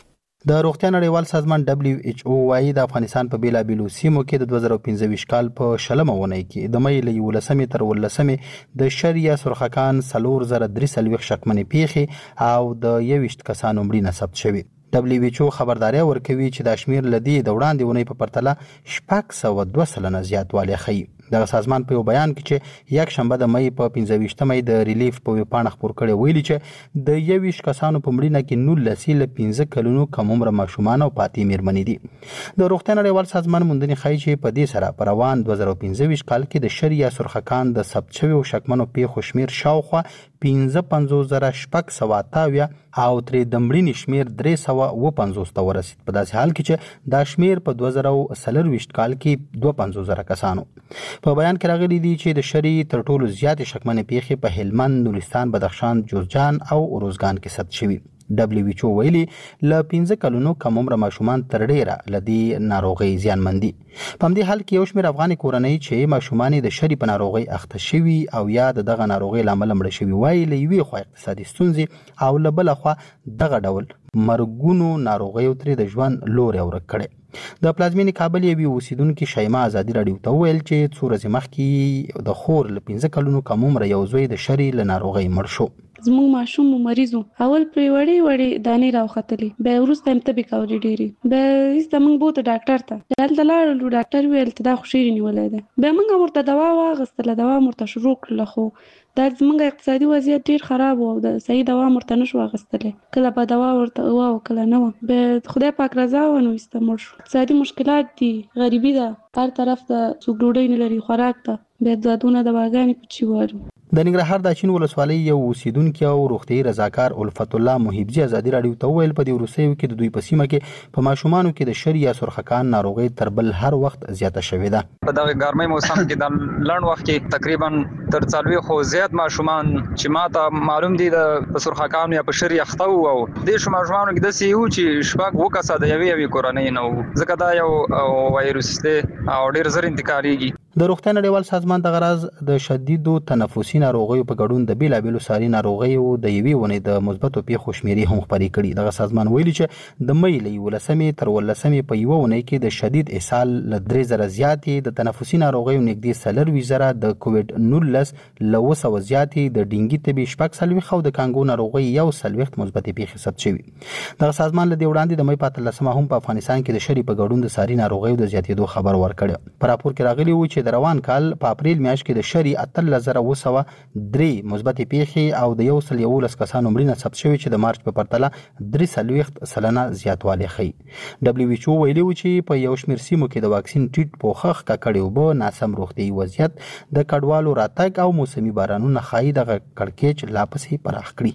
[SPEAKER 8] د روغتیا نړیوال سازمان دبليو ایچ او وايي د افغانستان په بیلابیلو سیمو کې د دوه زره پنځه کال په شلمه ونۍ کې د مې له یولسمې تر ولسمې د شریعه سرخکان څلور زره درې څلوېښت شکمنې پیښې او د یوویشت کسانو مړینه ثبت شوې. دبليو ایچ او خبرداري ورکوي چې د شمیر لدی د وړاندې ونۍ په پرتله شپږ سوه دوه سلنه زیاتوالی ښیي. د سازمان په یو بیان کې چې یک شنبه د مې په پنځه ویشتمه د ریلیف په ویبپاڼه خپور کړی ویلي چې د یوویشت کسانو په مړینه کې نولس له پنځه کلونو کم عمره ماشومان او پاتې میرمنې دي. د روغتیا نړیوال سازمان موندنې ښیي چې په دې سره په روان دوه زره پنځه کال کې د شریعه سرخکان د ثبت شویو شکمنو پیښو شمیر شاوخوا پنځه پنځوس زره شپږ سوه اته اویا او ترې د مړینې شمیر درې سوه اوه پنځوس ته ورسید. په داسې حال کې چې دا شمیر په دوه زره څلرویشت کال کې دوه پنځوس زره کسانو. په بیان کې راغلي دي چې د شری تر ټولو زیاتې شکمنې پیښې په هلمند، نورستان، بدخشان، جوزجان او اروزګان کې ثبت شوي. دبليو ایچ او ویلي له پنځه کلونو کم عمره ماشومان تر ډیره لدی ناروغي زیانمن دي. په همدې حال کې یو شمېر افغاني کورنۍ چې ماشومان د شری په ناروغي اخته شوي او یا د دغه ناروغي لامل مړه شوي وایي له یوې خوا اقتصادي ستونزې او له بل خوا دغه ډول مرګونو ناروغیو ترې د ژوند لوري ورک کړي. د پلازمینې کابل یوې اوسیدونکي شیما ازادي راډیو ته وویل چې څو ورځې مخکې د خور له پنځه کلونو کم عمره یو زوی د شری له ناروغۍ مړ شو.
[SPEAKER 18] زموږ ماشوم مریض و، اول پرې وړې وړې دانې راوختلې، بیا وروسته یې تبې کولې ډېرې، بیا ایسته موږ بوته ډاکټر ته، هلته لاړلو، ډاکټر وویل چې دا خو شیرې نیولی ده. بیا موږ ورته دوا واخیستله، دوا مو ورته شروع کړله، خو دا زموږ اقتصادي وضعیت ډېر خراب و او د صحیح دوا مو ورته نشو اخیستلی، کله به دوا ورته وه او کله نه وه. بیا خدای پاک رضا وه نو ایسته مړ شو. اقتصادي مشکلات دي، غریبي ده، هر طرف ته څوک ډوډۍ نه لري، خوراک ته، بیا دادونه دواګانې په چی وارو.
[SPEAKER 8] د ننګرهار د اچین ولسوالۍ یو اوسیدونکي او روغتیايي رضاکار الفت الله محبزي ازادي راډیو ته وویل په دې وروستیو کې د دوی په سیمه کې په ماشومانو کې د شری یا سرخکان ناروغي تر بل هر وخت زیاته شوې ده.
[SPEAKER 20] په دغه ګرمۍ موسم کې د لړن وخت کې تقریبا تر څلوي خو زیات ماشومان چې ماته معلوم دي د سرخکان یا په شری اخته وو او د ماشومانو کې د سی یو چې شپږ وکاسه د یوې یوې کورنۍ نه وو، ځکه دا یو وایروس دی او ډیر زر انتقالیږي.
[SPEAKER 8] د روغتیا نړیوال سازمان د غرض د شدیدو تنفسي ناروغیو په ګډون د بیلابیلو ساري ناروغیو د یوې ونې د مثبتو پیښو شمیرې هم خپرې کړي. دغه سازمان ویلي چې د مې له یولسمې تر ولسمې په یوه ونې کې د شدید اسهال له درې زره زیاتې، د تنفسي ناروغیو نږدې څلرویشت زره، د کووډ نولس له اوه سوه زیاتې، د ډینګي تبې شپږ څلوېښت او د کانګو ناروغۍ یو څلوېښت مثبتې پیښې ثبت شوي. دغه سازمان له دې وړاندې د مې په اتلسمه هم په افغانستان کې د شری په ګډون د ساري ناروغیو د زیاتېدو خبر ورکړی. په راپور کې راغلي وو چې د روان کال په اپریل میاشت کې د شری اتلس زره اوه سوه درې مثبتې پیښې او د یو سل یولس کسانو مړینه ثبت شوې چې د مارچ په پرتله درې څلوېښت سلنه زیاتوالی ښیي. دبليو ایچ او ویلي و چې په یو شمېر سیمو کې د واکسین ټیټ پوښښ، ککړې اوبه، ناسم روغتیایي وضعیت، د کډوالو راتګ او موسمي بارانونه ښایي دغه کړکېچ لا پسې پراخ کړي.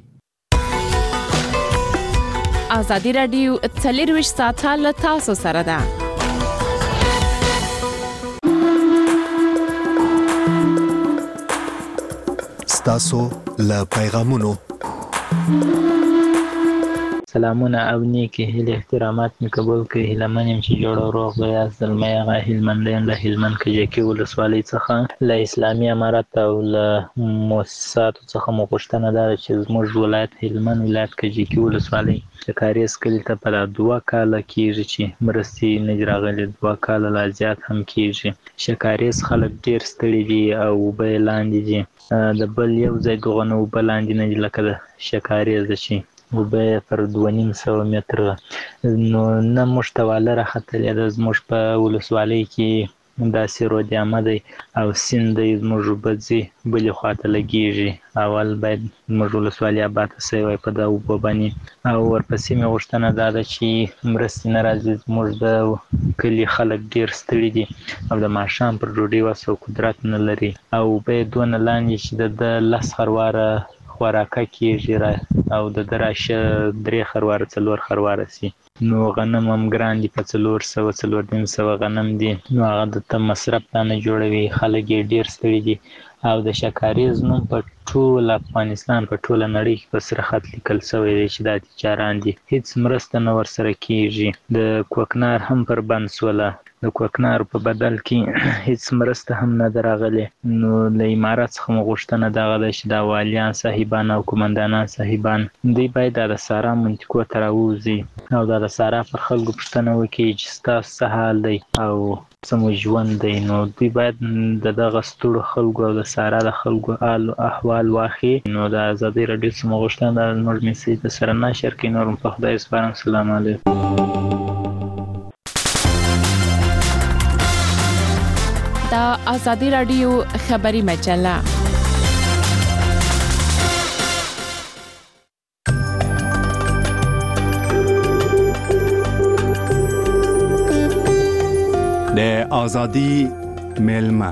[SPEAKER 21] ازادي راډیو څلرویشت ساعته له تاسو سره ده.
[SPEAKER 22] تاسو له پیغامونو
[SPEAKER 23] سلامونه او نیکی هیله احترامات می قبول کړئ. هیله یم چې جوړ او روغ به یاست. زلمی هغه هلمندیم له هلمند کجکي ولسوالۍ څخه له اسلامي امارت او له مؤسساتو څخه مو غوښتنه ده چې زموږ ولایت هلمند ولایت کجکي ولسوالۍ د کاریز کلي ته په دوه کاله کېږي چې مرستې نه دي راغلي، دوه کاله لا زیات هم کېږي. شکاریز خلک ډېر ستړي دي او اوبه یې لاندې دي، د بل یو ځای دغه نه اوبه لاندې نه دي لکه د شکاریز چې اوبه پر دوه نیم سوه متره نو نه موږ ته واله راختلې ده. زموږ په ولسوالۍ کې داسې رودیامه دی او سیند دی، زموږ اوبه ځي بلې خواته لګېږي. اول باید زموږ ولسوالي اباده سوی وای په دا اوبه باندې، او ورپسې مې غوښتنه دا ده چې مرستې نه راځي. زموږ د کلي خلک ډېر ستړي دي او د ماښام پر ډوډۍ وس او قدرت نه لري او اوبه یې دونه لاندې چې د لس خرواره خوراکه کېږي او د ده راشه درې خرواره څلور خرواره سي. نو غنم هم ګران دي، په څلور سوه څلور نیم سوه غنم دي، نو هغه دته مصرف ته نه جوړوي. خلک یې ډېر ستړي دي او د شکاریز نوم په ټول افغانستان په ټوله نړۍ کې په سره خط لیکل سوی دی چې دا تجاران دي، هېڅ مرسته نه ورسره کېږي. د کوکنار هم پر بند سوله، د کوکنارو په بدل کې هیڅ مرسته هم نه درغلې. نو له امارات څخه غوښتنه دغه ده چې د والیان صاحبان او قومندانان صاحبان دوی باید د سارا منطقو ته راوځي او د سارا پر خلکو پوښتنه وکړي چې ستاسو څه حال دی او څه ژوند دی. نو دوی باید د دغه ستړو خلکو او د سارا د خلکو حال احوال واخلي. نو د ازادي راډیو څخه غوښتنه ده زموږ میسج د سره نشر کړي. نور په خدای سپارم. السلام علیکم.
[SPEAKER 21] د ازادي راډیو خبري مجله
[SPEAKER 2] د ازادي ملما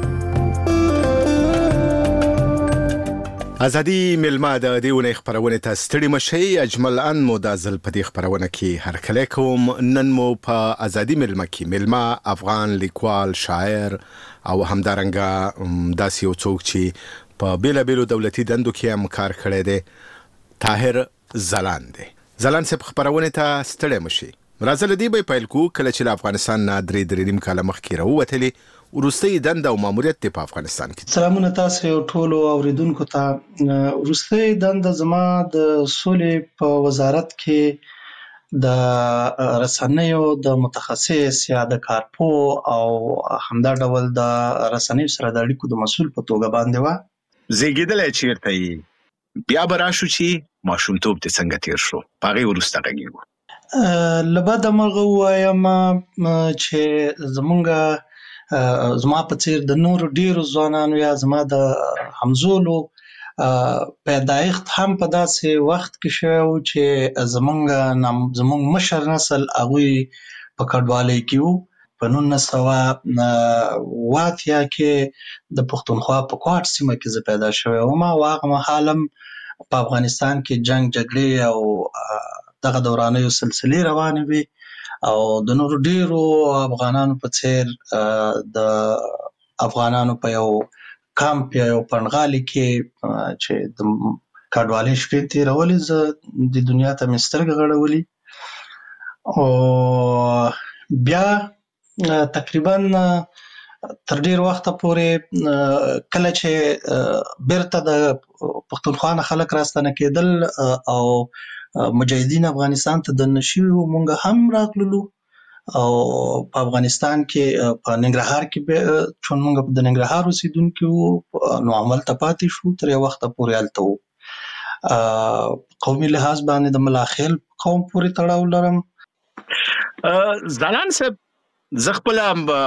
[SPEAKER 1] ازادي ملما د دېونې خبرونه ته ستړي مشي. اجمل ان مو د ځل په دې خبرونه کې هر کله کوم. نن مو په ازادي ملما کې ملما افغان لیکوال شاعر او همدارنګه داسې یو څوک چې په بیلا بیلو دولتي دندو کې هم کار کړی دی طاهر زلان دی. زلان صاحب خبرونه ته ستړي مشي. راځل دی به پیل کو کله چې افغانستان نه درې درې نیم کاله مخکې راووتلې ورستۍ دنده او ماموریت په افغانستان کې.
[SPEAKER 5] سلامونه تاسو یو ټولو اوریدونکو ته. ورستۍ دنده زما د سولې په وزارت کې د رسنیو د متخصص یا د کارپو او همدا ډول د رسنیو سره د اړیکو د مسؤل په توګه باندې و.
[SPEAKER 2] زیږیدل چیرته یې بیا براشو چې ماشومتوب ته څنګه تیر شو پاره ورسته غږیږي.
[SPEAKER 5] لبا د مرغه وایم چې زمونږه زما په څیر د نور ډیرو ځوانانو یا زما د همزولو پیدایښت هم په داسې وخت کې شو چې زمونږ زمونږ مشر نسل هغه په کډوالۍ کې وو. په نولس سوه اوه اتیا کې د پښتونخوا په کوټ سیمه کې زه پیدا شوی وم او هغه مهال هم په افغانستان کې جنگ جګړې او دغه دورانیو سلسلې روانې وي او د نور ډیرو افغانانو په څیر د افغانانو په یو کامپ یا یو پنغالي کې چې د کډوالۍ شپې تیرولې زه د دنیا ته مې سترګې غړولې او بیا تقریبا تر ډیر وخته پورې کله چې بیرته د پښتونخوا نه خلک راستنه کېدل او مجاهدین افغانستان ته د نشیو مونږ هم راغلو او په افغانستان کې په ننګرهار کې چون مونږ د ننګرهار اوسیدونکو نو عمل ته پاتې شو تر یو وخت پورې الته وو. قومي لحاظ باندې د ملاخیل قوم پورې تړاو لرم.
[SPEAKER 2] زلان صاحب زغپل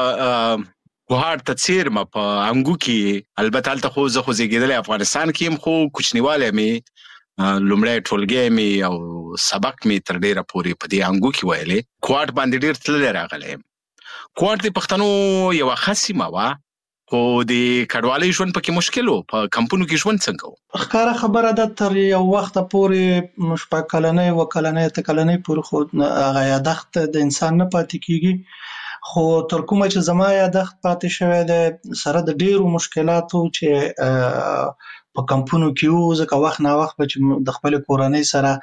[SPEAKER 2] کوهار تفسیر ما په انګو کې البته الته خو زه خو زیږیدل افغانستان کې هم خو کوچنیواله می لومړی ټولګی می او سبق می تر ډیره پورې په دې انګو کې ویلې. کوټ باندې ډیر تللی راغلی. کوټ د پښتنو یو خاصه ما وا خو د کډوالۍ ژوند پکې مشکل وو. په کمپونو کې ژوند څنګه وو؟
[SPEAKER 5] ښکاره خبره ده تر یو وخت پورې شپږ کلنۍ و کلنۍ ته کلنۍ پورې خو هغه یادښت د انسان نه پاتې کیږي. خو تر کومه چې زما یادښت پاتې شوی دی سره د ډیرو مشکلاتو چې په کمپونو کې وو ځکه وخت نه وخت چې د خپل کورنۍ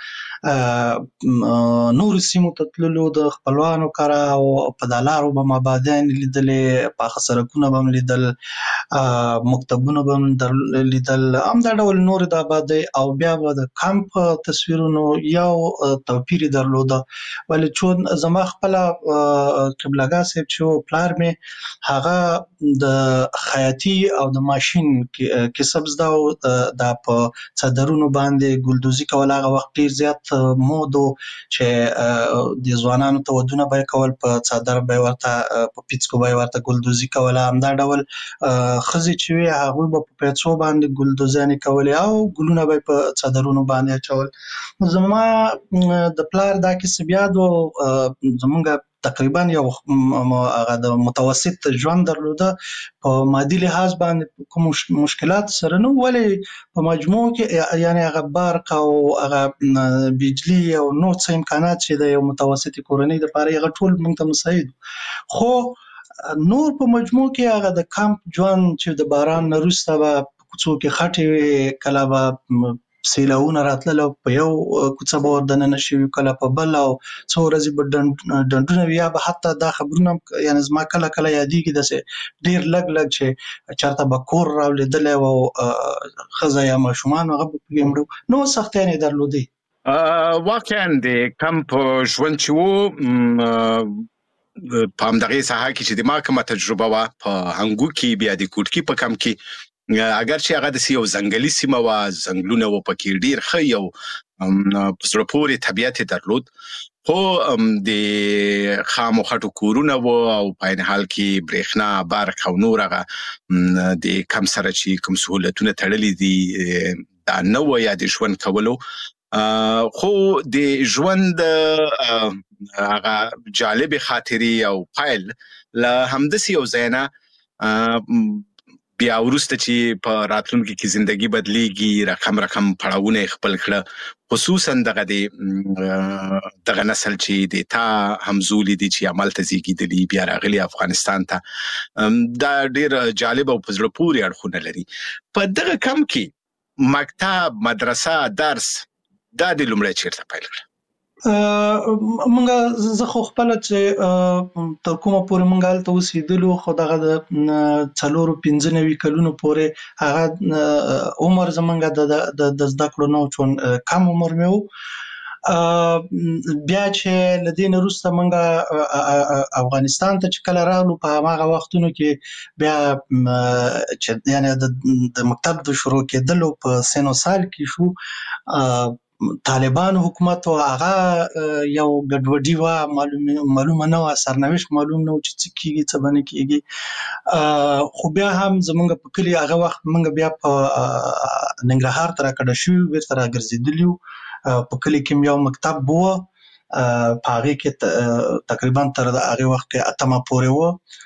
[SPEAKER 5] سره نور سیمو ته تللو د خپلوانو کره او په دلارو به مابادین لیدلې په سرکونه به لیدل مکتبونه به لیدل هم دا ډول نور د آبادی او بیا به د کمپ تصویرونو یو توپیر درلوده. ولې چون زما خپل قبلګا صاحب چې پلار مې هغه د خیاطي او د ماشين کې سبز دا د په صدرونو باندې ګلدوزي کول هغه وخت ډیر زیات مودو چې د ځوانانو ته ودونه به کول په صدر به ورته په پیڅکو به ورته ګلدوزي کول هم دا ډول خزي چې وي هغه په پیڅو باندې ګلدوزانه کول او ګلونه به په صدرونو باندې چول. زما د پلار دا کې بیا د زمونږ تقریبا یو هغه د متوسط ژوند درلوده په مادي لحاظ باندې کوم مشکلات سره نو ولې په مجموع کې یعنی هغه برق او هغه بجلی او نو څه امکانات چې د یو متوسط کورنۍ د لپاره هغه ټول موږ ته مساعد. خو نور په مجموع کې هغه د کمپ ژوند چې د باران نه وروسته به کوڅو کې خټې کله به سیلاونه راتلل په یو کوڅه به ور دننه شي کله په بل او څو ورځې به ډنډونه یا به حتی دا خبرونه یعنی زما کله کله یادېږي داسې ډېر لږ لږ چې چېرته به کور راولیدلی و او ښځه یا ماشومان هغه به پکې مړه نو سختیانې یې درلودې.
[SPEAKER 2] واقعا د کمپ ژوند چې و په همدغه ساحه کې چې د ما کومه تجربه وه په هنګو کې بیا د کوټکي په کمپ کې اگر چې هغه د یو ځنګلي سیمه وه ځنګلونه وو پکې ډېر ښه یو په زړه پورې طبیعت یې درلود خو د خامو خټو کورونه وو او په عین حال کې برېښنا برق او نور هغه د کم سره چې کوم سهولتونه تړلي دي دا نه وه یا د ژوند کولو خو د ژوند هغه جالب خاطرې او پایل له همداسې یو ځای نه بیا وروسته چې په راتلونکي کې زندگی بدلیږي رقم رقم پړاوونه خپل کړه خصوصا دغه د دغه نسل چې د تا همزولي دي چې عمل ته زیږیدلي بیا راغلي افغانستان ته دا ډېر جالب او په زړه پورې اړخونه لري. په دغه کم کې مکتب مدرسه درس دا د لومړی چیرته پیل کړه؟
[SPEAKER 5] مونږ زه خو خپله چې تر کومه پورې مونږ هلته اوسېدلو خو دغه د څلورو پنځه نوي کلونو پورې هغه عمر زمونږ د زده کړو نه و چون کم عمر مې و. بیا چې له دې نه وروسته مونږ افغانستان ته چې کله راغلو په هماغه وختونو کې بیا چې یعنې د مکتب د شروع کېدلو په سن و سال کې شو طالبان حکومت او هغه یو ګډوډي وه معلومه نه وه سرنوشت معلوم نه و چې څه کېږي څه به نه کېږي خو بیا هم زمونږ په کلي هغه وخت مونږ بیا په ننګرهار ته راکډه شوي بیرته راګرځېدلي وو په کلي کې یو مکتب و په هغې کې تقریبا تر هغې وخت کې اتمه پورې و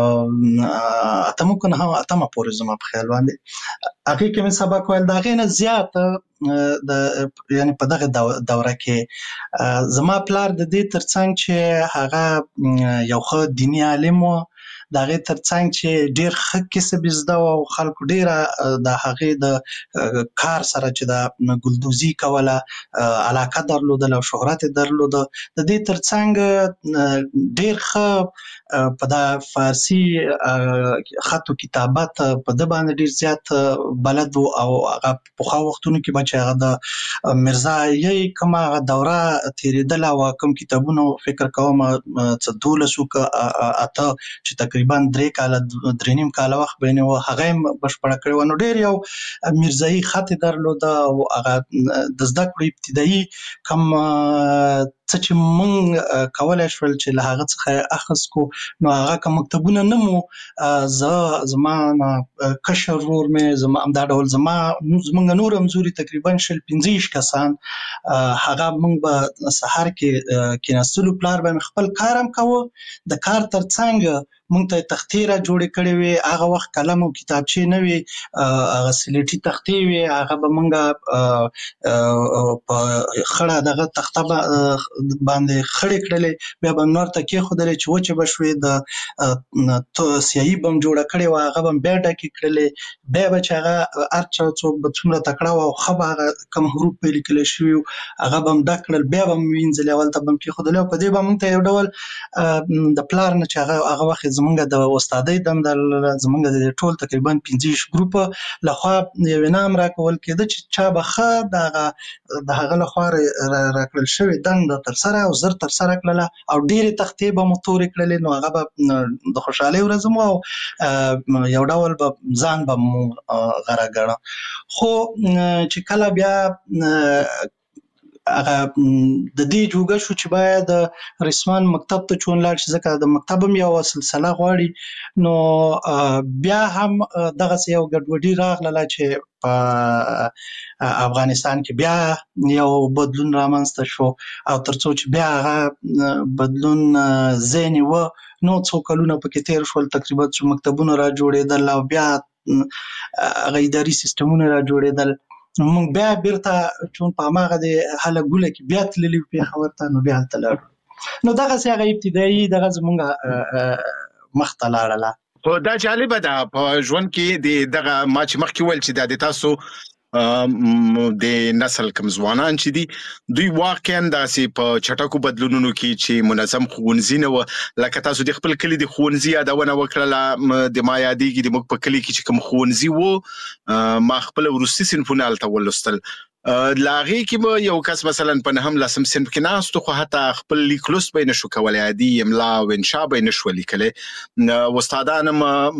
[SPEAKER 5] اتمه که نه هم اتمه پورې زما په خیال باندې هغې کې مې سبق ویل د هغې نه زیات د یعنې په دغه دوره کې زما پلار د دې ترڅنګ چې هغه یو ښه دیني عالم و د هغې ترڅنګ چې ډېر ښه کسب یې زده و او خلکو ډېره د هغې د کار سره چې د ګلدوزي کوله علاقه درلودله او شهرت یې درلوده د دې ترڅنګ ډېر ښه په دا فارسي خط و کتابت په ده باندې ډېر زیات بلد و او هغه پخوا وختونو کې به چې هغه د میرزایي کومه هغه دوره تېرېدله او کوم کتابونه فکر کوم څه دولس و که اته چې تقریبا درې کاله درې نیم کاله وخت به یې و هغه یې بشپړه کړې وه نو ډېر یو میرزایي خط یې درلوده او هغه د زده کړو ابتدایي کوم څه چې مونږ کولی شول چې له هغه څخه یې اخذ کړو نو هغه که مکتبونه نه مو زه زما کشر ورور مې زما همدا ډول زما زمونږ نور همزوري تقریبا شل پنځه ویشت کسان هغه مونږ به سهار کې کېناستلو پلار به مې خپل کار هم کوه د کار تر څنګ مونږ ته تختې را جوړې کړې وې هغه وخت قلم او کتابچې نه وې هغه سلیټي تختې وې هغه به مونږ په خړه دغه تخته باندې خړې کړلې بیا به نور ته کېښودلې چې وچې به شوې د سیاهي به م جوړه کړې وه هغه به م بیا ډکې کړلې بیا به چې هغه هر چا څوک به څومره تکړه وه او ښه به هغه کوم حروف به یې لیکلی شوي وو هغه به م ډک کړل بیا به م وینځلې هلته به م کېښودلې او په دې به مونږ ته یو ډول د پلار نه چې هغه هغه وخت زمونږ د استادۍ دنده زمونږ د ټول تقریبا پنځه ویشت ګروپه لخوا یو انعام راکول کېده چې چا به ښه د هغه د هغه لخوا راکړل شوې دنده ترسره او زر ترسره کړله او ډېرې تختې به مو تورې کړلې نو هغه به د خوشحالۍ ورځ مو او یو ډول به ځان به مو غره ګڼه خو چې کله بیا هغه د دې جوګه شو چې باید رسمان مکتب ته چون لاړ شي ځکه د مکتب هم یو سلسله غواړي نو بیا هم دغسې یو ګډوډي راغله چې په افغانستان کې بیا یو بدلون رامنځته شو او تر څو چې بیا هغه بدلون ځای نیوه نو څو کلونه پکې تېر شول تقریبا چې مکتبونه را جوړېدل او بیا هغه اداري سیستمونه را جوړېدل مونږ بیا بیرته چون په هماغه د هله ګوله کې بیا تللي وو پېښور ته نو بیا هلته لاړو نو دغسې هغه ابتدایي دغه زمونږ مخ ته لاړله.
[SPEAKER 2] خو دا جالبه ده په ژوند کې د دغه ما چې مخکې ویل چې دا د تاسو د نسل کم ځوانان چې دي دوی واقعا داسې په چټکو بدلونونو کې چې منظم ښوونځي نه و، لکه تاسو د خپل کلی د ښوونځي یادونه وکړله، د ما یادېږي د موږ په کلی کې چې کوم ښوونځي و ما خپل وروستي صنفونه هلته ولوستل. لاغي کې به یو کس مثلا په نهم لسم صنف کې ناستو خو حتی خپل لیک لوست به نشو کولای، عادي املا او انشاء به نشو لیکلی. استادان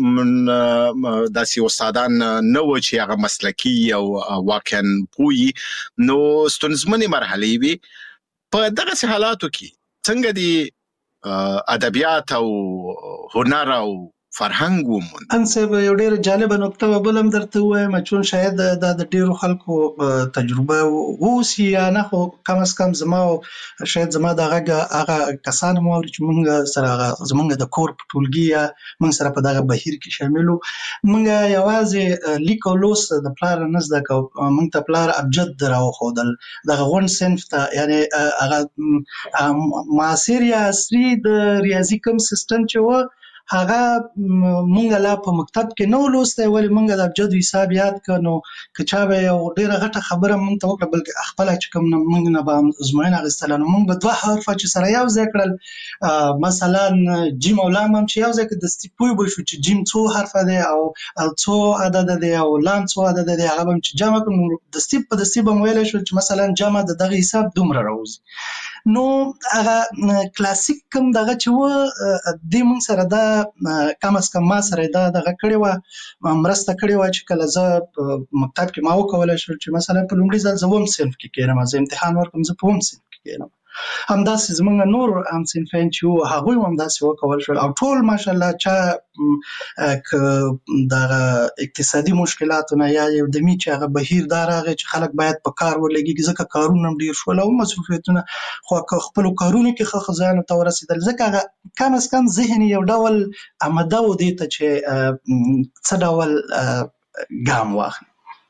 [SPEAKER 2] داسې استادان نه و چې هغه مسلکي او واقعا پوهي، نو ستونزمنې مرحلې وي. په دغسې حالاتو کې څنګه د ادبیات او هنر او فرهنګ وموند؟
[SPEAKER 5] انسب یو ډیر جالب نقطه وبلم درته وایم چې شاید د ډیرو خلکو تجربه ووسی یا نه، خو کم از کم زما شاید زما دغه هغه کسان مو چې موږ سره زمونږ د کور په ټولګي یا موږ سره په دغه بهیر کې شاملو، موږ یوازې لیک او لوست د پلار نه زده کوو، موږ ته پلار ابجد راوښودل دغه غون صنف ته، یعنی هغه معاصر یا عصري د ریاضي کوم سیستم چې و هغه مونږ لا په مکتب کې نو لوسته، ولی مونږ د ابجد حساب یاد کړو که چا به یو ډیره غټه خبره مونږ ته وکړه، بلکې خپل چې کوم مونږ نه به ازموینه اخیستل، نو مونږ به دوه حرف چې سره یو ځای کړل، مثلا جیم او لام هم چې یو ځای کې دستي پوه به شو چې جیم څو حرف دی او څو عدد دی او لام څو عدد دی، هغه هم چې جمع کړو دستي په دستي به مو ویلی شو چې مثلا جمع د دغه حساب دومره راوځي. نو هغه کلاسیک کوم دغه چې و د مونږ سره دا کم از کم ما سره دا دغه کړې وه، مرسته کړې وه چې کله زه په مکتب کې ما وکولی شو چې مثلا په لومړي ځل زه اووم صنف کې کېنم، زه امتحان ورکوم زه په اووم صنف کې کېنم، همداسې زمونږ نور هم صنفین چې وو هغوی هم همداسې وکول شول، او ټول ماشاءالله چا که دغه اقتصادي مشکلاتو نه یا یو دمي چې هغه بهیر دا راغی چې خلک باید په کار ولګېږي، ځکه کارونه هم ډېر شول او مصروفیتونه، خو که خپلو کارونو کې ښه ښځیانو ته ورسېدل، ځکه هغه کم از کم ذهن یو ډول آماده و دې ته چې څه ډول ګام واخلي.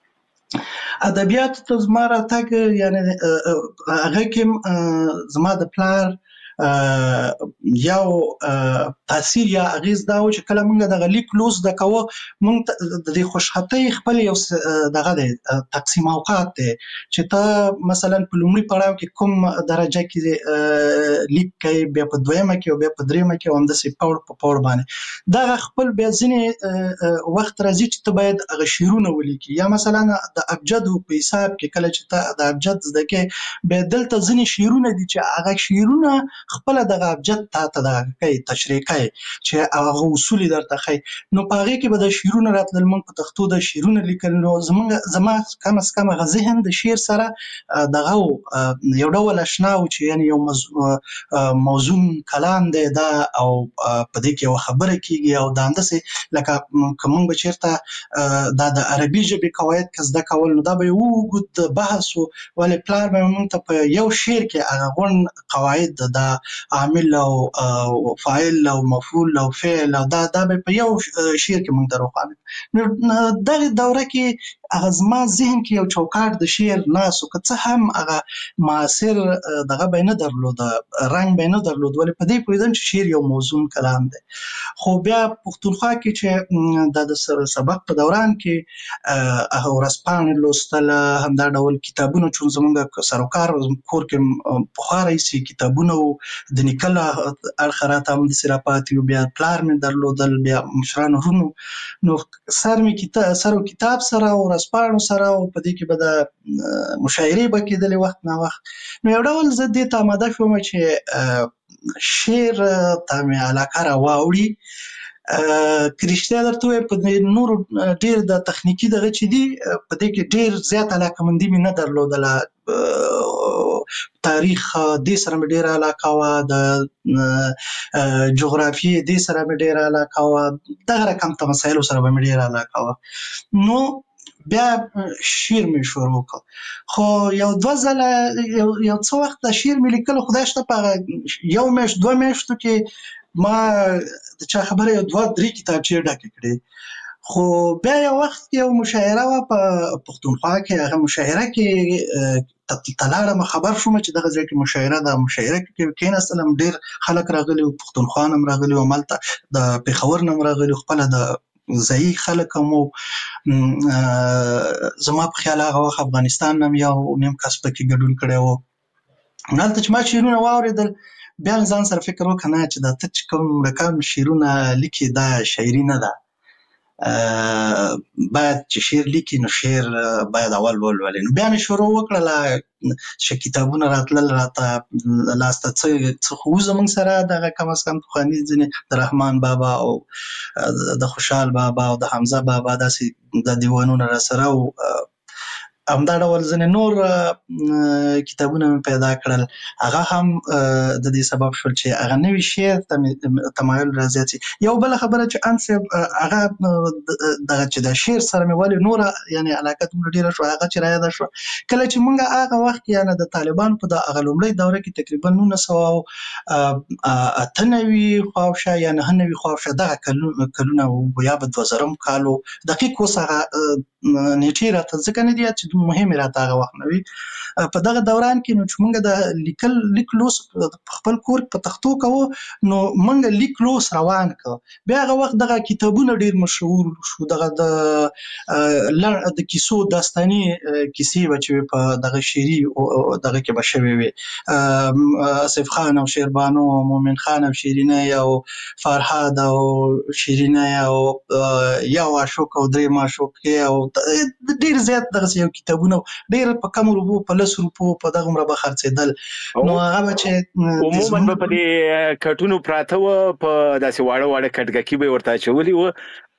[SPEAKER 5] ادبیاتو ته زما راتګ یعنی هغه کې زما د پلار یو تاثیر یا اغیز دا و چې کله موږ دغه لیک لوست زده کوو، موږ د دې خوشخطۍ خپل یو دغه دی تقسیم اوقات دی چې ته مثلا په لومړي پړاو کې کوم درجه کې لیک کوي، بیا په دویمه کې او بیا په دریمه کې او همداسې پوړ په پوړ باندې دغه خپل بیا ځینې وخت راځي چې ته باید هغه شعرونه ولیکي، یا مثلا د ابجد په حساب کې کله چې ته د ابجد زده کوې بیا دلته ځینې شعرونه دي چې هغه شعرونه خپل دغه ابجد تا ته دغه کوي تشریح کوي چې هغه اصول درته ښیي، نو په هغې کې به د شعرونه راتلل، موږ په تختو د شعرونه لیکل، نو زموږ زما کم از کم هغه ذهن د شعر سره دغه یو ډول اشنا و چې یعنی یو موزون کلام دی دا، او په دې کې یوه خبره کېږي او دا همداسې لکه که موږ به چېرته دا د عربي ژبې قواعد که زده کول، نو دا به یو اوږد بحث و، ولې پلار به موږ ته په یو شعر کې هغه غونډ قواعد د عامل او فاعل او مفعول او فعل او دا دا به په یو شعر کې موږ ته روښانه. نو دغه دوره کې هغه زما ذهن کې یو چوکاټ د شعر ناست و، که څه هم هغه معاصر دغه به یې نه درلود، رنګ به یې نه درلود، ولې په دې پوهېدم چې شعر یو موزون کلام دی. خو بیا پښتونخوا کې چې دا د سبق په دوران کې هغه ورځپاڼې لوستل، همدا ډول کتابونه چې زموږ سروکار کور کې پخوا راهیسې کتابونه و، د نیکه له اړخه راته همداسې راپاتې و، بیا پلار مې درلودل، بیا مشرانو ورونو، نو سر مې کتاب سر و کتاب سره او ورځپاڼو سره، او په دې کې به د مشاعرې به کېدلې وخت نه وخت، نو یو ډول زه دې ته آماده شوم چې شعر ته مې علاقه راواوړي. که رښتیا درته ووایم په نورو ډېر د تخنیکي دغه چې دي په دې کې ډېر زیات علاقهمندي مې نه درلودله، تاریخ دې سره مې ډېره علاقه وه، د جغرافیې دې سره مې ډېره علاقه وه، دغه رقم ته مسایلو سره به مې ډېره علاقه وه. نو بیا شعر مې شروع کړ، خو یو دوه ځله یو یو څه وخت د شعر مې لیکلو، خدای شته په یو میاشت دوه میاشتو کې ما د چا خبره یو دوه درې کتابچې ډکې کړې. خو بیا یو وخت کې یو مشاعره وه په پښتونخوا کې، هغه مشاعره کې ته لاړم، خبر شوم چې دغه ځای کې مشاعره ده، مشاعره کې کېناستلم، ډېر خلک راغلي وو، پښتونخوا نه هم راغلي وو، همالته د پېښور نه هم راغلي وو، خپله د ځایي خلک مو زما په خیال هغه وخت افغانستان هم یو نیم کس پکې ګډون کړی و. هلته چې ما شعرونه واورېدل بیا مې ځان سره فکر وکړ نه چې دا ته چې کوم رقم شعرونه لیکي دا شاعري نه ده، باید چې شعر لیکي نو شعر باید اول ولولي. نو بیا مې شروع وکړله چې کتابونه راتلل راته لاسته څه څه خو زموږ سره دغه کم از کم پخواني ځینې د رحمان بابا او د خوشحال بابا او د حمزه بابا داسې د دیوانونه راسره و. همدا ډول ځینې نور کتابونه مې پیدا کړل، هغه هم د دې سبب شول چې هغه نوي شعر ته مې تمایل رازیات شي. یو بله خبره چې ان صاحب هغه دغه چې د شعر سره مې ولې نوره یعنې علاقه دومره ډېره شوه هغه چې رایاده شوه کله چې موږ هغه وخت کې یعنې د طالبانو په د هغه لومړۍ دوره کې تقریبا نولس سوه اته نوي خواوشا یا نهه نوي خواوشا دغه کلونه و یا به دوه زرم کال و، دقیق اوس هغه نیټې راته ځکه نه دي یاد چې مهمې راته هغه وخت نه وي. په دغه دوران کې نو چې موږ د لیکل لیک لوس په خپل کور په تختو کوو نو موږ لیک لوس روان کړ. بیا هغه وخت دغه کتابونه ډېر مشهور شو، دغه د د کیسو داستاني کیسې به چې په دغه شعري دغه کې به شوې وي، آصف خان او شیربانو او مومن خان او شیرینه او فرهاد او شیرینه او یو عاشق او درې معشوقې او ډېر زیات دغسې یو کتابونه ډېر په کم روپو په لس روپو په دغومره به خرڅېدل. نو هغه به چې
[SPEAKER 2] عموما به په دې کټونو پراته وه، په داسې واړه واړه کټګکي به یې ورته اچولي وه،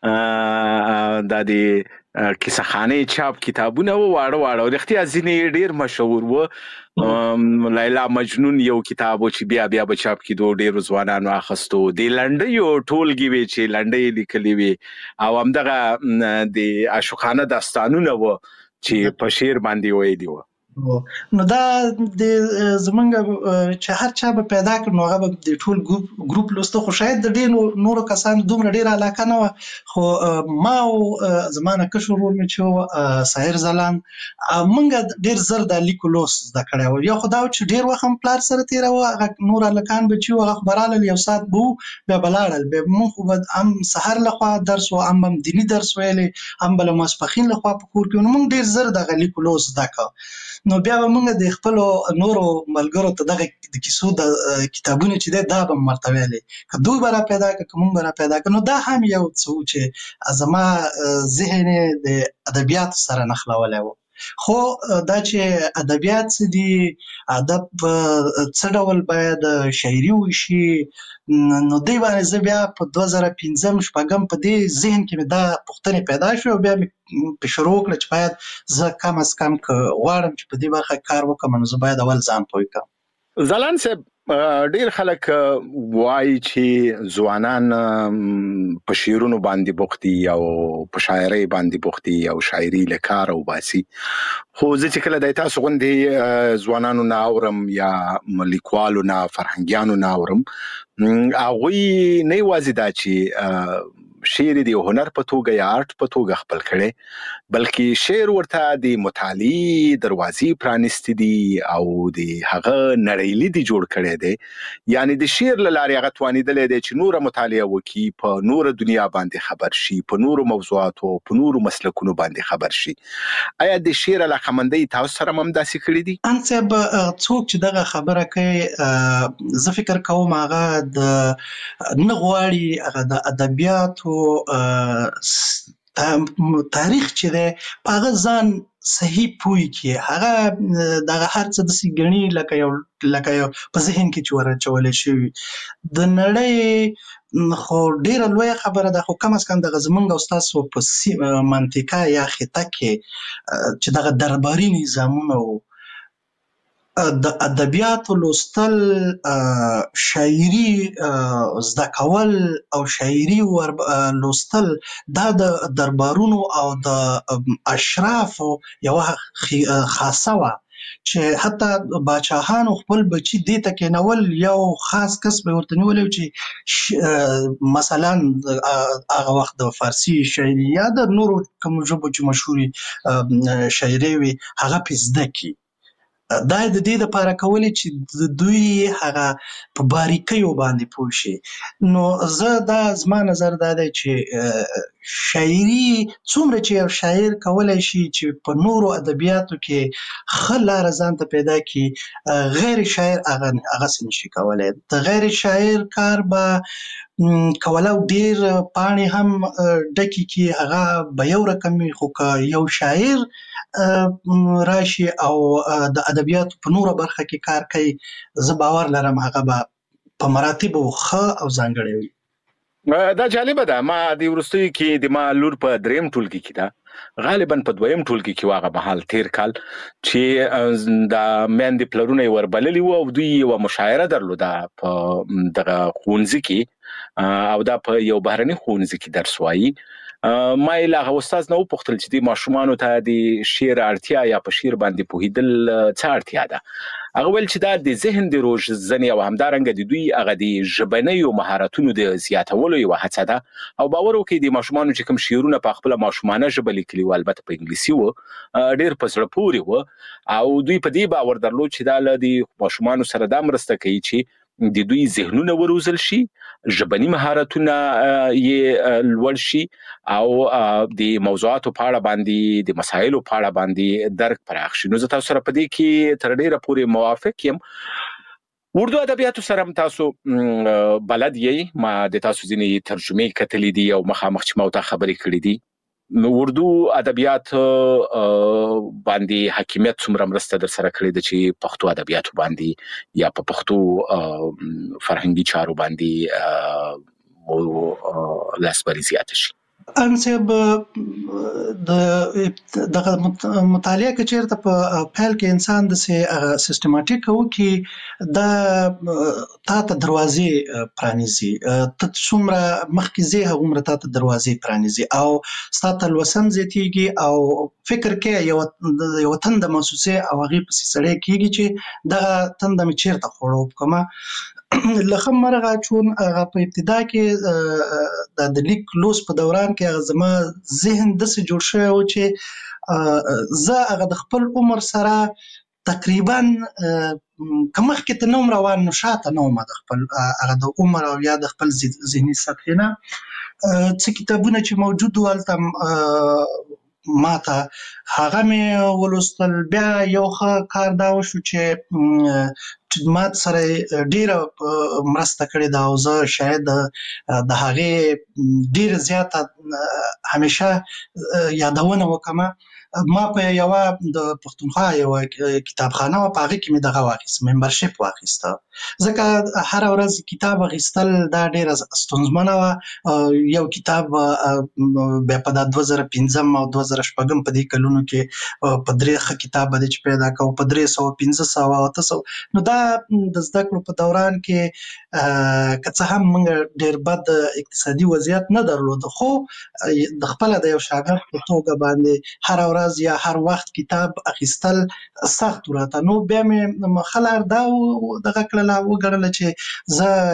[SPEAKER 2] دا د کیسه خانې چاپ کتابونه وه واړه واړه، رښتیا ځینې ډېر مشهور وه. لیلا مجنون یو کتاب و چې بیا بیا به چاپ کېدو، ډېرو ځوانانو اخیستو. د لنډیو ټولګې وې چې لنډۍ یې لیکلې وې او همدغه د عاشقانه داستانونه وه چې په شعر باندې ویلي وه.
[SPEAKER 5] نو دا د زمونږ چې هر چا به پیدا کړ نو هغه به د ټول ګروپ لوسته، خو شاید د ډېرو نورو کسانو دومره ډېره علاقه نه وه. خو ما او زما نه کشر ورور مې چې و ساحر ځلاند موږ ډېر زر د لیکو لوس زده کړی و. یو خو دا و چې ډېر وخت هم پلار سره تېراوه، هغه نور هلکان به چې و هغه خو به رالل یو ساعت به و بیا به لاړل، بیا موږ خو به هم سهار لخوا درس و هم هم دیني درس ویلی هم به له ماسپښین لخوا په کور کې و. نو موږ ډېر زر دغه لیکو لوس زده کړه. نو بیا به موږ د خپلو نورو ملګرو ته دغه د کیسو د کتابونه چې دی دا به مو ورته ویلې، که دوی به را پیدا کړه که موږ به را پیدا کړه. نو دا هم یو څه و چې زما ذهن یې د ادبیاتو سره نښلولی و. خو دا چې ادبیات څه دي، ادب څه ډول باید شاعري وشي، نو دی باندې زه بیا په دوه زره پنځم شپږم په دې ذهن کې مې دا پوښتنې پیدا شوې او بیا مې په شروع وکړه چې باید زه کم از کم که غواړم چې په دې برخه کار وکړم نو زه باید اول ځان پوه کړم.
[SPEAKER 2] ځلاند صاحب ډیر خلک وایي چې ځوانان په شعرونو باندې بوخت دي او په شاعرۍ باندې بوخت دي او شاعري له کار او باسي، خو زه چې کله د تاسو غوندې ځوانانو نه اورم یا لیکوالو نه فرهنګیانو نه اورم، هغوی نه یوازې دا چې شعر دی هنر په توګه یا آرټ په توګه خپل کړي، بلکې شعر ورته د مطالعې دروازې پرانیستې دي او د هغه نړۍ لیدي جوړ کړی دی. یعنی د شعر له لارې هغه توانېدلی دی چې نوره مطالعه وکړي، په نوره دنیا باندې خبر شي، په نورو موضوعاتو په نورو مسلکونو باندې خبر شي. آیا د شعر علاقمندۍ تاسو سره هم داسې کړي دي؟
[SPEAKER 5] ان صاحب څوک چې دغه خبره کوي زه فکر کوم هغه د نه غواړي هغه د ادبیاتو تاریخ چې دی په هغه ځان صحیح پوه کړي، هغه دغه هر څه داسې ګڼي لکه یو لکه یو په ذهن کې چې ورچولی شوي. د نړۍ خو ډېره لویه خبره ده، خو کم از کم دغه زمونږ او ستاسو په منطقه یا خطه کې چې دغه درباري نظامونه و، د ادبیاتو لوستل، شاعري زده کول او شاعري لوستل دا د دربارونو او د اشرافو یوه خاصه وه چې حتی باچاهانو خپل بچي دې ته کېنول، یو خاص کس به ورته نیولی چې مثلا هغه وخت د فارسي شاعري یا د نورو کومو ژبو چې مشهورې شاعرۍ وي هغه پې زده کړي. دا د دې دپاره کولې چې دوی هغه په باریکیو باندې پوه شي. نو زه دا زما نظر دا دی چې شاعري څومره چې یو شاعر کولای شي چې په نورو ادبیاتو کې ښه لاره ځان ته پیدا کړي، غیر شاعر هغه هغسې نشي کولی. د غیر شاعر کار به کولی ډېر پاڼې هم ډکې کړي، هغه به یو رقم وي، خو که یو شاعر راشي او د ادبیاتو په نوره برخه کې کار کوي، زه باور لرم هغه به په مراتبو ښه او ځانګړی وي.
[SPEAKER 2] دا جالبه ده. ما د وروستیو کې د ما لور په دریم ټولګي کې ده، غالبا په دویم ټولګي کې واغه مهال تیر کال چې د میندې پلرونه یې وربللي وو او دوی یوه مشاعره درلوده په دغه ښوونځي کې، او دا په یو بهرني ښوونځي کې درس وایي. ما یې له هغه استاد نه وپوښتل چې د ماشومانو ته د شعر اړتیا یا په شعر باندې پوهېدل څه اړتیا ده. هغه ویل چې دا د ذهن د روزنې او همدارنګه د دوی هغه د ژبنیو مهارتونو د زیاتولو یوه هڅه ده. او باور وکړئ د ماشومانو چې کوم شعرونه په خپله ماشومانه ژبه لیکلي وو، البته په انګلیسي وو، ډېر په زړه پورې وو، او دوی په دې باور درلود چې دا له د ماشومانو سره دا مرسته کوي چې د دوی ذهنونه وروزل شي، ژبني مهارتونه یې لوړ شي، او د موضوعاتو په اړه باندې د مسایلو په اړه باندې درک پراخ شي. نو زه تاسو سره په دې کې تر ډېره پورې موافق یم. اردو ادبیاتو سره هم تاسو بلد یې، ما د تاسو ځینې ترجمې کتلې دي او مخامخ چې ما ورته خبرې کړې دي. نو اردو ادبیات باندې حاکمیت څومره مرسته در سره کړې ده چې پښتو ادبیاتو باندې یا په پښتو فرهنګي چارو باندې لاسبري زیاته شي؟
[SPEAKER 5] انصب د دغه مطالعه کې چیرته په پیل کې انسان د سیستماتیک وو کې دا تا ته دروازې پرانیزي، ته څومره مخکې ځې هغومره تا ته دروازې پرانیزي او ستا ته لوسم زیاتېږي او فکر کې یو یو تنده محسوسې او هغې پسې سړی کېږي چې دغه تنده مې چیرته خوړو وکړمه. لخم مرغه چون هغه په ابتدا کې د لیک لوست په دوران کې هغه زما ذهن داسې جوړ شوی و چې زه هغه د خپل عمر سره تقریبا که مخکې ته نه وم روان نو شاته نه وم د خپل هغه د عمر او یا د خپل ذهني سطحې نه. څه کتابونه چې موجود وو هلته ما ته هغه مې ولوستل. بیا یو ښه کار دا وشو چې چې ما سره ډېره مرسته کړې ده او زه شاید د هغې ډېره زیاته همیشه یادونه وکړم. ما په یوه د پښتونخوا یوه کتابخانه وه، په هغې کې مې دغه واخیست، ممبرشپ واخیسته، ځکه هره ورځ کتاب اخیستل دا ډېره ستونزمنه وه. یو کتاب بیا په دا دوه زره پنځم او دوه زره شپږم په دې کلونو کې په درې ښه کتاب به دی چې پیدا کوو په درې سوه پنځه سوه او اته سوه. نو دا د زده کړو په دوران کې که څه هم موږ ډېر بد اقتصادي وضعیت نه درلوده، خو د خپله د یو شاګرد په توګه باندې هره ورځ یا هر وخت کتاب اخیستل سخت وراته. نو بیا مې خلار دا دغه کړله وګڼله چې زه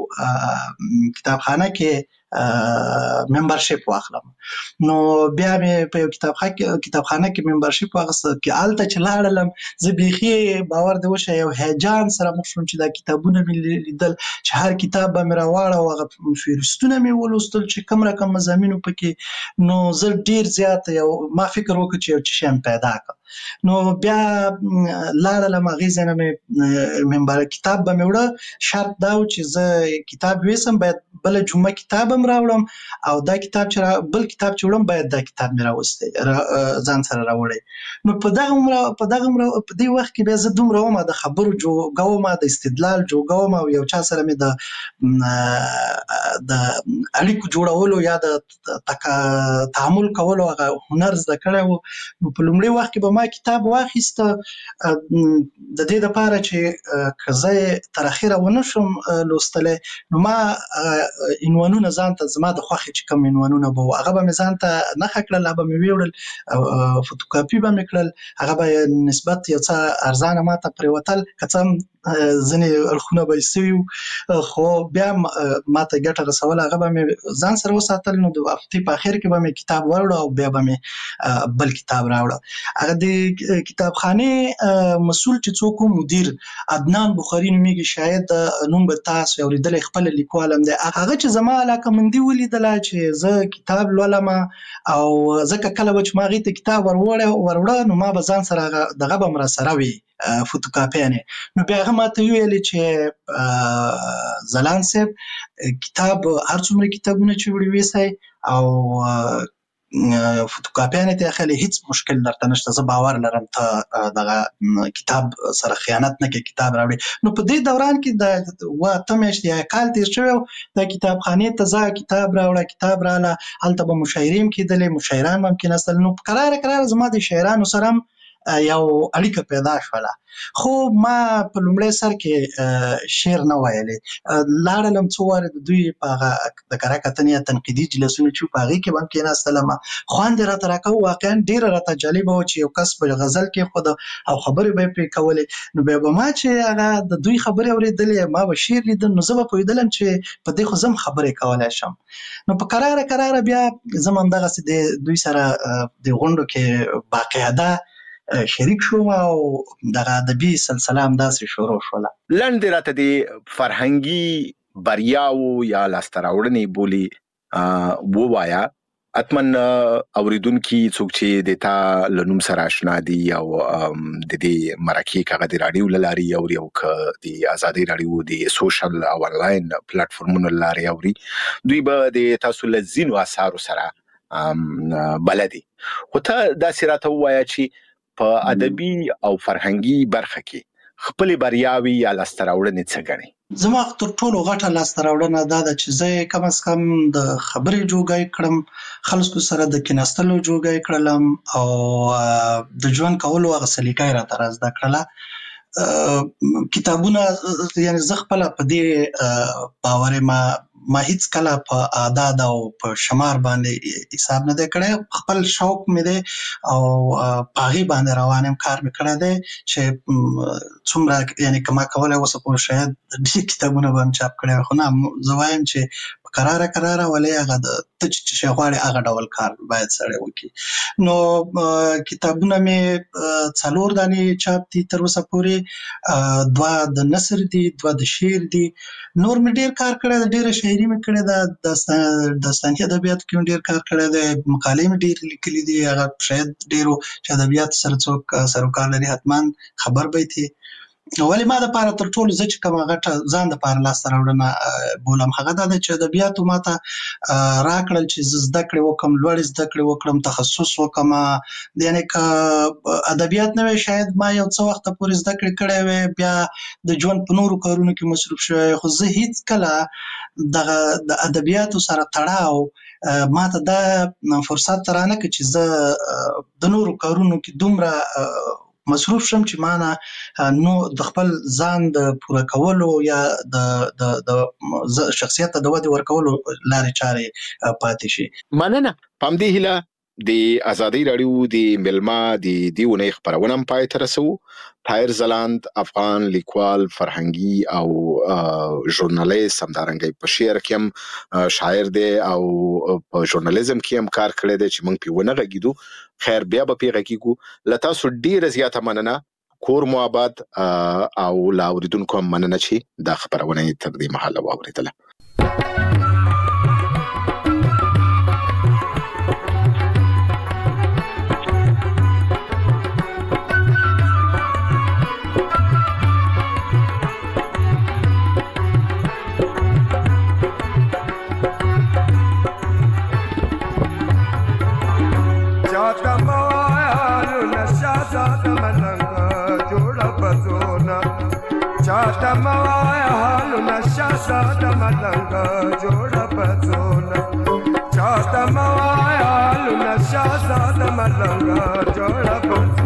[SPEAKER 5] یو کتابخانه کې ممبرشپ واخلم. نو بیا مې په یو کتابخانه کې ممبرشپ واخیسته، کې هلته چې لاړلم زه بیخي باور دې وشه یو هیجان سره مخ شوم چې دا کتابونه مې لیدل چې هر کتاب به مې راواړه او هغه فهرستونه مې ولوستل چې کوم رقم مضامینو پکې. نو زه ډېر زیات یو ما فکر وکړ چې یو څه شی مې پیدا کړ. نو بیا لاړلم هغې ځای نه مې ممبر کتاب به مې وړه، شرط دا و چې زه کتاب ویسم باید بله جمعه کتاب هم راوړم او دا کتاب چې بل کتاب چې وړم باید دا کتاب مې راوستی ځان سره راوړی. نو په دغه عمره په دغه عمره په دې وخت کې بیا زه دومره وم د خبرو جوګه وم، د استدلال جوګه وم، او یو چا سره مې د د اړیکو جوړولو یا د تعامل کولو هغه هنر زده کړی و. نو په لومړي وخت کې به ما کتاب واخیسته د دې دپاره چې که زه یې تر اخره ونه شم لوستلی نو ما عنوانونه ځان ته زما د خوښې چې کوم عنوانونه به وو هغه به مې ځان ته نښه کړل، هغه به مې ویوړل، فوتوکاپي به مې کړل، هغه به نسبت یو څه ارزانه ما ته پرېوتل، که څه هم ځنې اړخونه به سوي خو بیا ماته ګټه رسول هغه به مې ځان سره وساتل نو د هفتې په اخر کې به مې کتاب وروړ او بیا به مې بل کتاب راوړ هغه د کتابخانه مسول چې څوک مدیر عدنان بخاری نومېږي شاید نوم به تاسو اوریدل خپل لیکوالم دی هغه چې زما علاقه مندي ولیدله چې زه کتاب لولم او ځکه کله به چې ما هغې ته کتاب وروړه نو ما به ځان سره دغه به م راسره وي فوتوکاپیانې نو بیا هغه ماته وویلې چې ځلاند صاحب کتاب هر څومره کتابونه چې وړي ویسئ او فوتوکاپیانې ته اخلي هیڅ مشکل درته نشته زه باور لرم ته دغه کتاب سره خیانت نه کوې کتاب راوړي نو په دې دوران کې د اوه اته میاشتې یا کال تېر شوی و د کتابخانې ته ځه کتاب راوړه کتاب راغله هلته به مشاعرې هم کېدلې مشاعران به هم کېناستل نو په کراره کراره زما د شاعرانو سره هم یو اړیکه پیدا شوله خو ما په لومړی سر کې شعر نه ویلې لاړلم څو وارې د دوی په هغه د کره کتنې یا تنقیدي جلسونه چې په هغې کې به هم کېناستلم خوند یې راته راکوه واقعا ډېره راته جالبه وه چې یو کس په غزل کېښوده او خبرې به یې پرې کولې نو بیا به ما چې هغه د دوی خبرې اورېدلې ما به شعر لیدل نو زه به پوهېدلم چې په دې خو زه هم خبرې کولی شم نو په کراره کراره بیا زه هم همدغسې د دوی سره د غونډو کې باقاعده شریک شوم او دغه ادبي سلسله همداسې شروع شوله
[SPEAKER 2] لنډ دې راته د فرهنګي بریاو یا لاسته راوړنې بولي ووایه اتمن اوریدونکي څوک چې د تا له نوم سره اشنا دي او د دې مرکې هغه د راډیو له لارې اوري او که د ازادي راډیو د سوشل او انلاین پلیټفارمونو له لارې اوري دوی به د تاسو له ځینو اثارو سره بلدي خو ته داسې راته ووایه چې په ادبي او فرهنګي برخه کې خپل بریاوي یا لاسته راوړنې څه ګڼې
[SPEAKER 5] زما تر ټولو غټه لاسته راوړنه دا ده چې زه کم از کم د خبرې جوګی کړم خلکو سره د کېناستلو جوګی کړلم او د ژوند کولو هغه سلیقه یې راته را زده کړله کتابونه یعنې زه خپله په دې باور یم ما هیڅ کله په اعداد او په شمار باندې حساب نه دی کړی خپل شوق مې دی او په هغې باندې روان یم کار مې کړی دی چې څومره یعنې که ما کولی اوسه پورې شاید ډېر کتابونه به هم چاپ کړی خو نه زه وایم چې په کراره کراره ولې هغه د ته چې شی غواړې هغه ډول کار باید سړی وکړي نو کتابونه مې څلور دانې چاپ دي تر اوسه پورې دوه د نثر دي دوه د شعر دي نور مې ډېر کار کړی دی ډېره شاعري مې کړې ده داستاني ادبیاتو کې مې ډېر کار کړی دی مقالې مې ډېرې لیکلي دي هغه شاید ډېرو چې ادبیاتو سره څوک سروکار لري حتما خبر به یې ولې ما دپاره تر ټولو زه چې کومه غټه ځان دپاره لاسته راوړنه بولم هغه دا ده چې ادبیاتو ما ته راکړل چې زه زده کړې وکړم لوړې زده کړې وکړم تخصص وکړم یعنې که ادبیات نه وی شاید ما یو څه وخته پورې زده کړې کړی وی بیا د ژوند په نورو کارونو کې مصروف شوی خو زه هیڅ کله دغه د ادبیاتو سره تړاو ما ته دا فرصت رانه کړ چې زه د نورو کارونو کې دومره مصروف شم چې مانه نو د خپل ځان د پوره کولو یا د د د شخصیت د ودې ورکولو لارې چارې پاتې شي
[SPEAKER 2] مننه پام دی هله د ازادي راډیو د ملما د دې ونې خبرونه هم پای ته رسو طاهر ځلاند افغان لیکوال فرهنګي او ژورنالیست همدارنګه په شعر کې هم شاعر دی او په ژورنالیزم کې هم کار کړی دی چې موږ په ونه غږیدو خیر بیا به پیغه کیږو لتا سو ډیره زیاته مننه کور مو آباد او لا اوریدونکو مننه چې دا خبرونه تر دې مهاله واوریدله
[SPEAKER 6] چاته موایا حالو نشا ساده ملنګ جوړ پڅونه چاته موایا حالو نشا ساده ملنګ جوړ پڅونه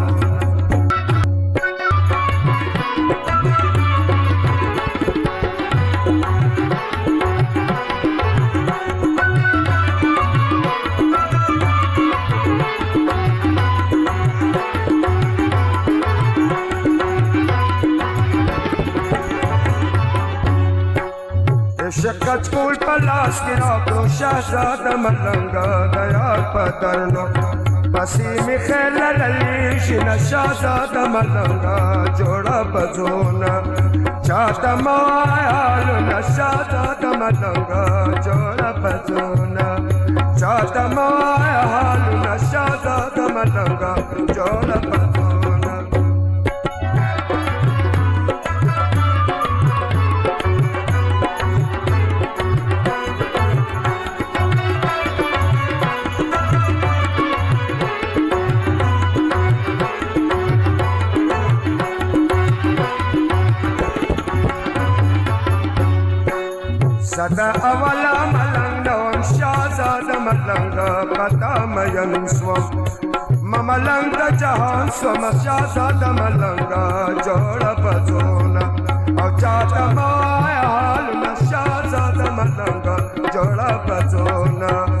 [SPEAKER 6] شکچ کول پلاس کی راکړو شهزاده ملنګ د یار پترنو پسی می خیل للی شنه شهزاده ملنګ جوړه بزونه چاته مایالو نشهزاده ملنګ جوړه بزونه چاته مایالو نشهزاده ملنګ جوړه بزونه زدا اولا ملنګ نوم شهزاده ملنګ پتا مېن سوم مملنګ د جهان سوم شهزاده ملنګ جوړ بزونه او چاته ما حال شهزاده ملنګ جوړ بزونه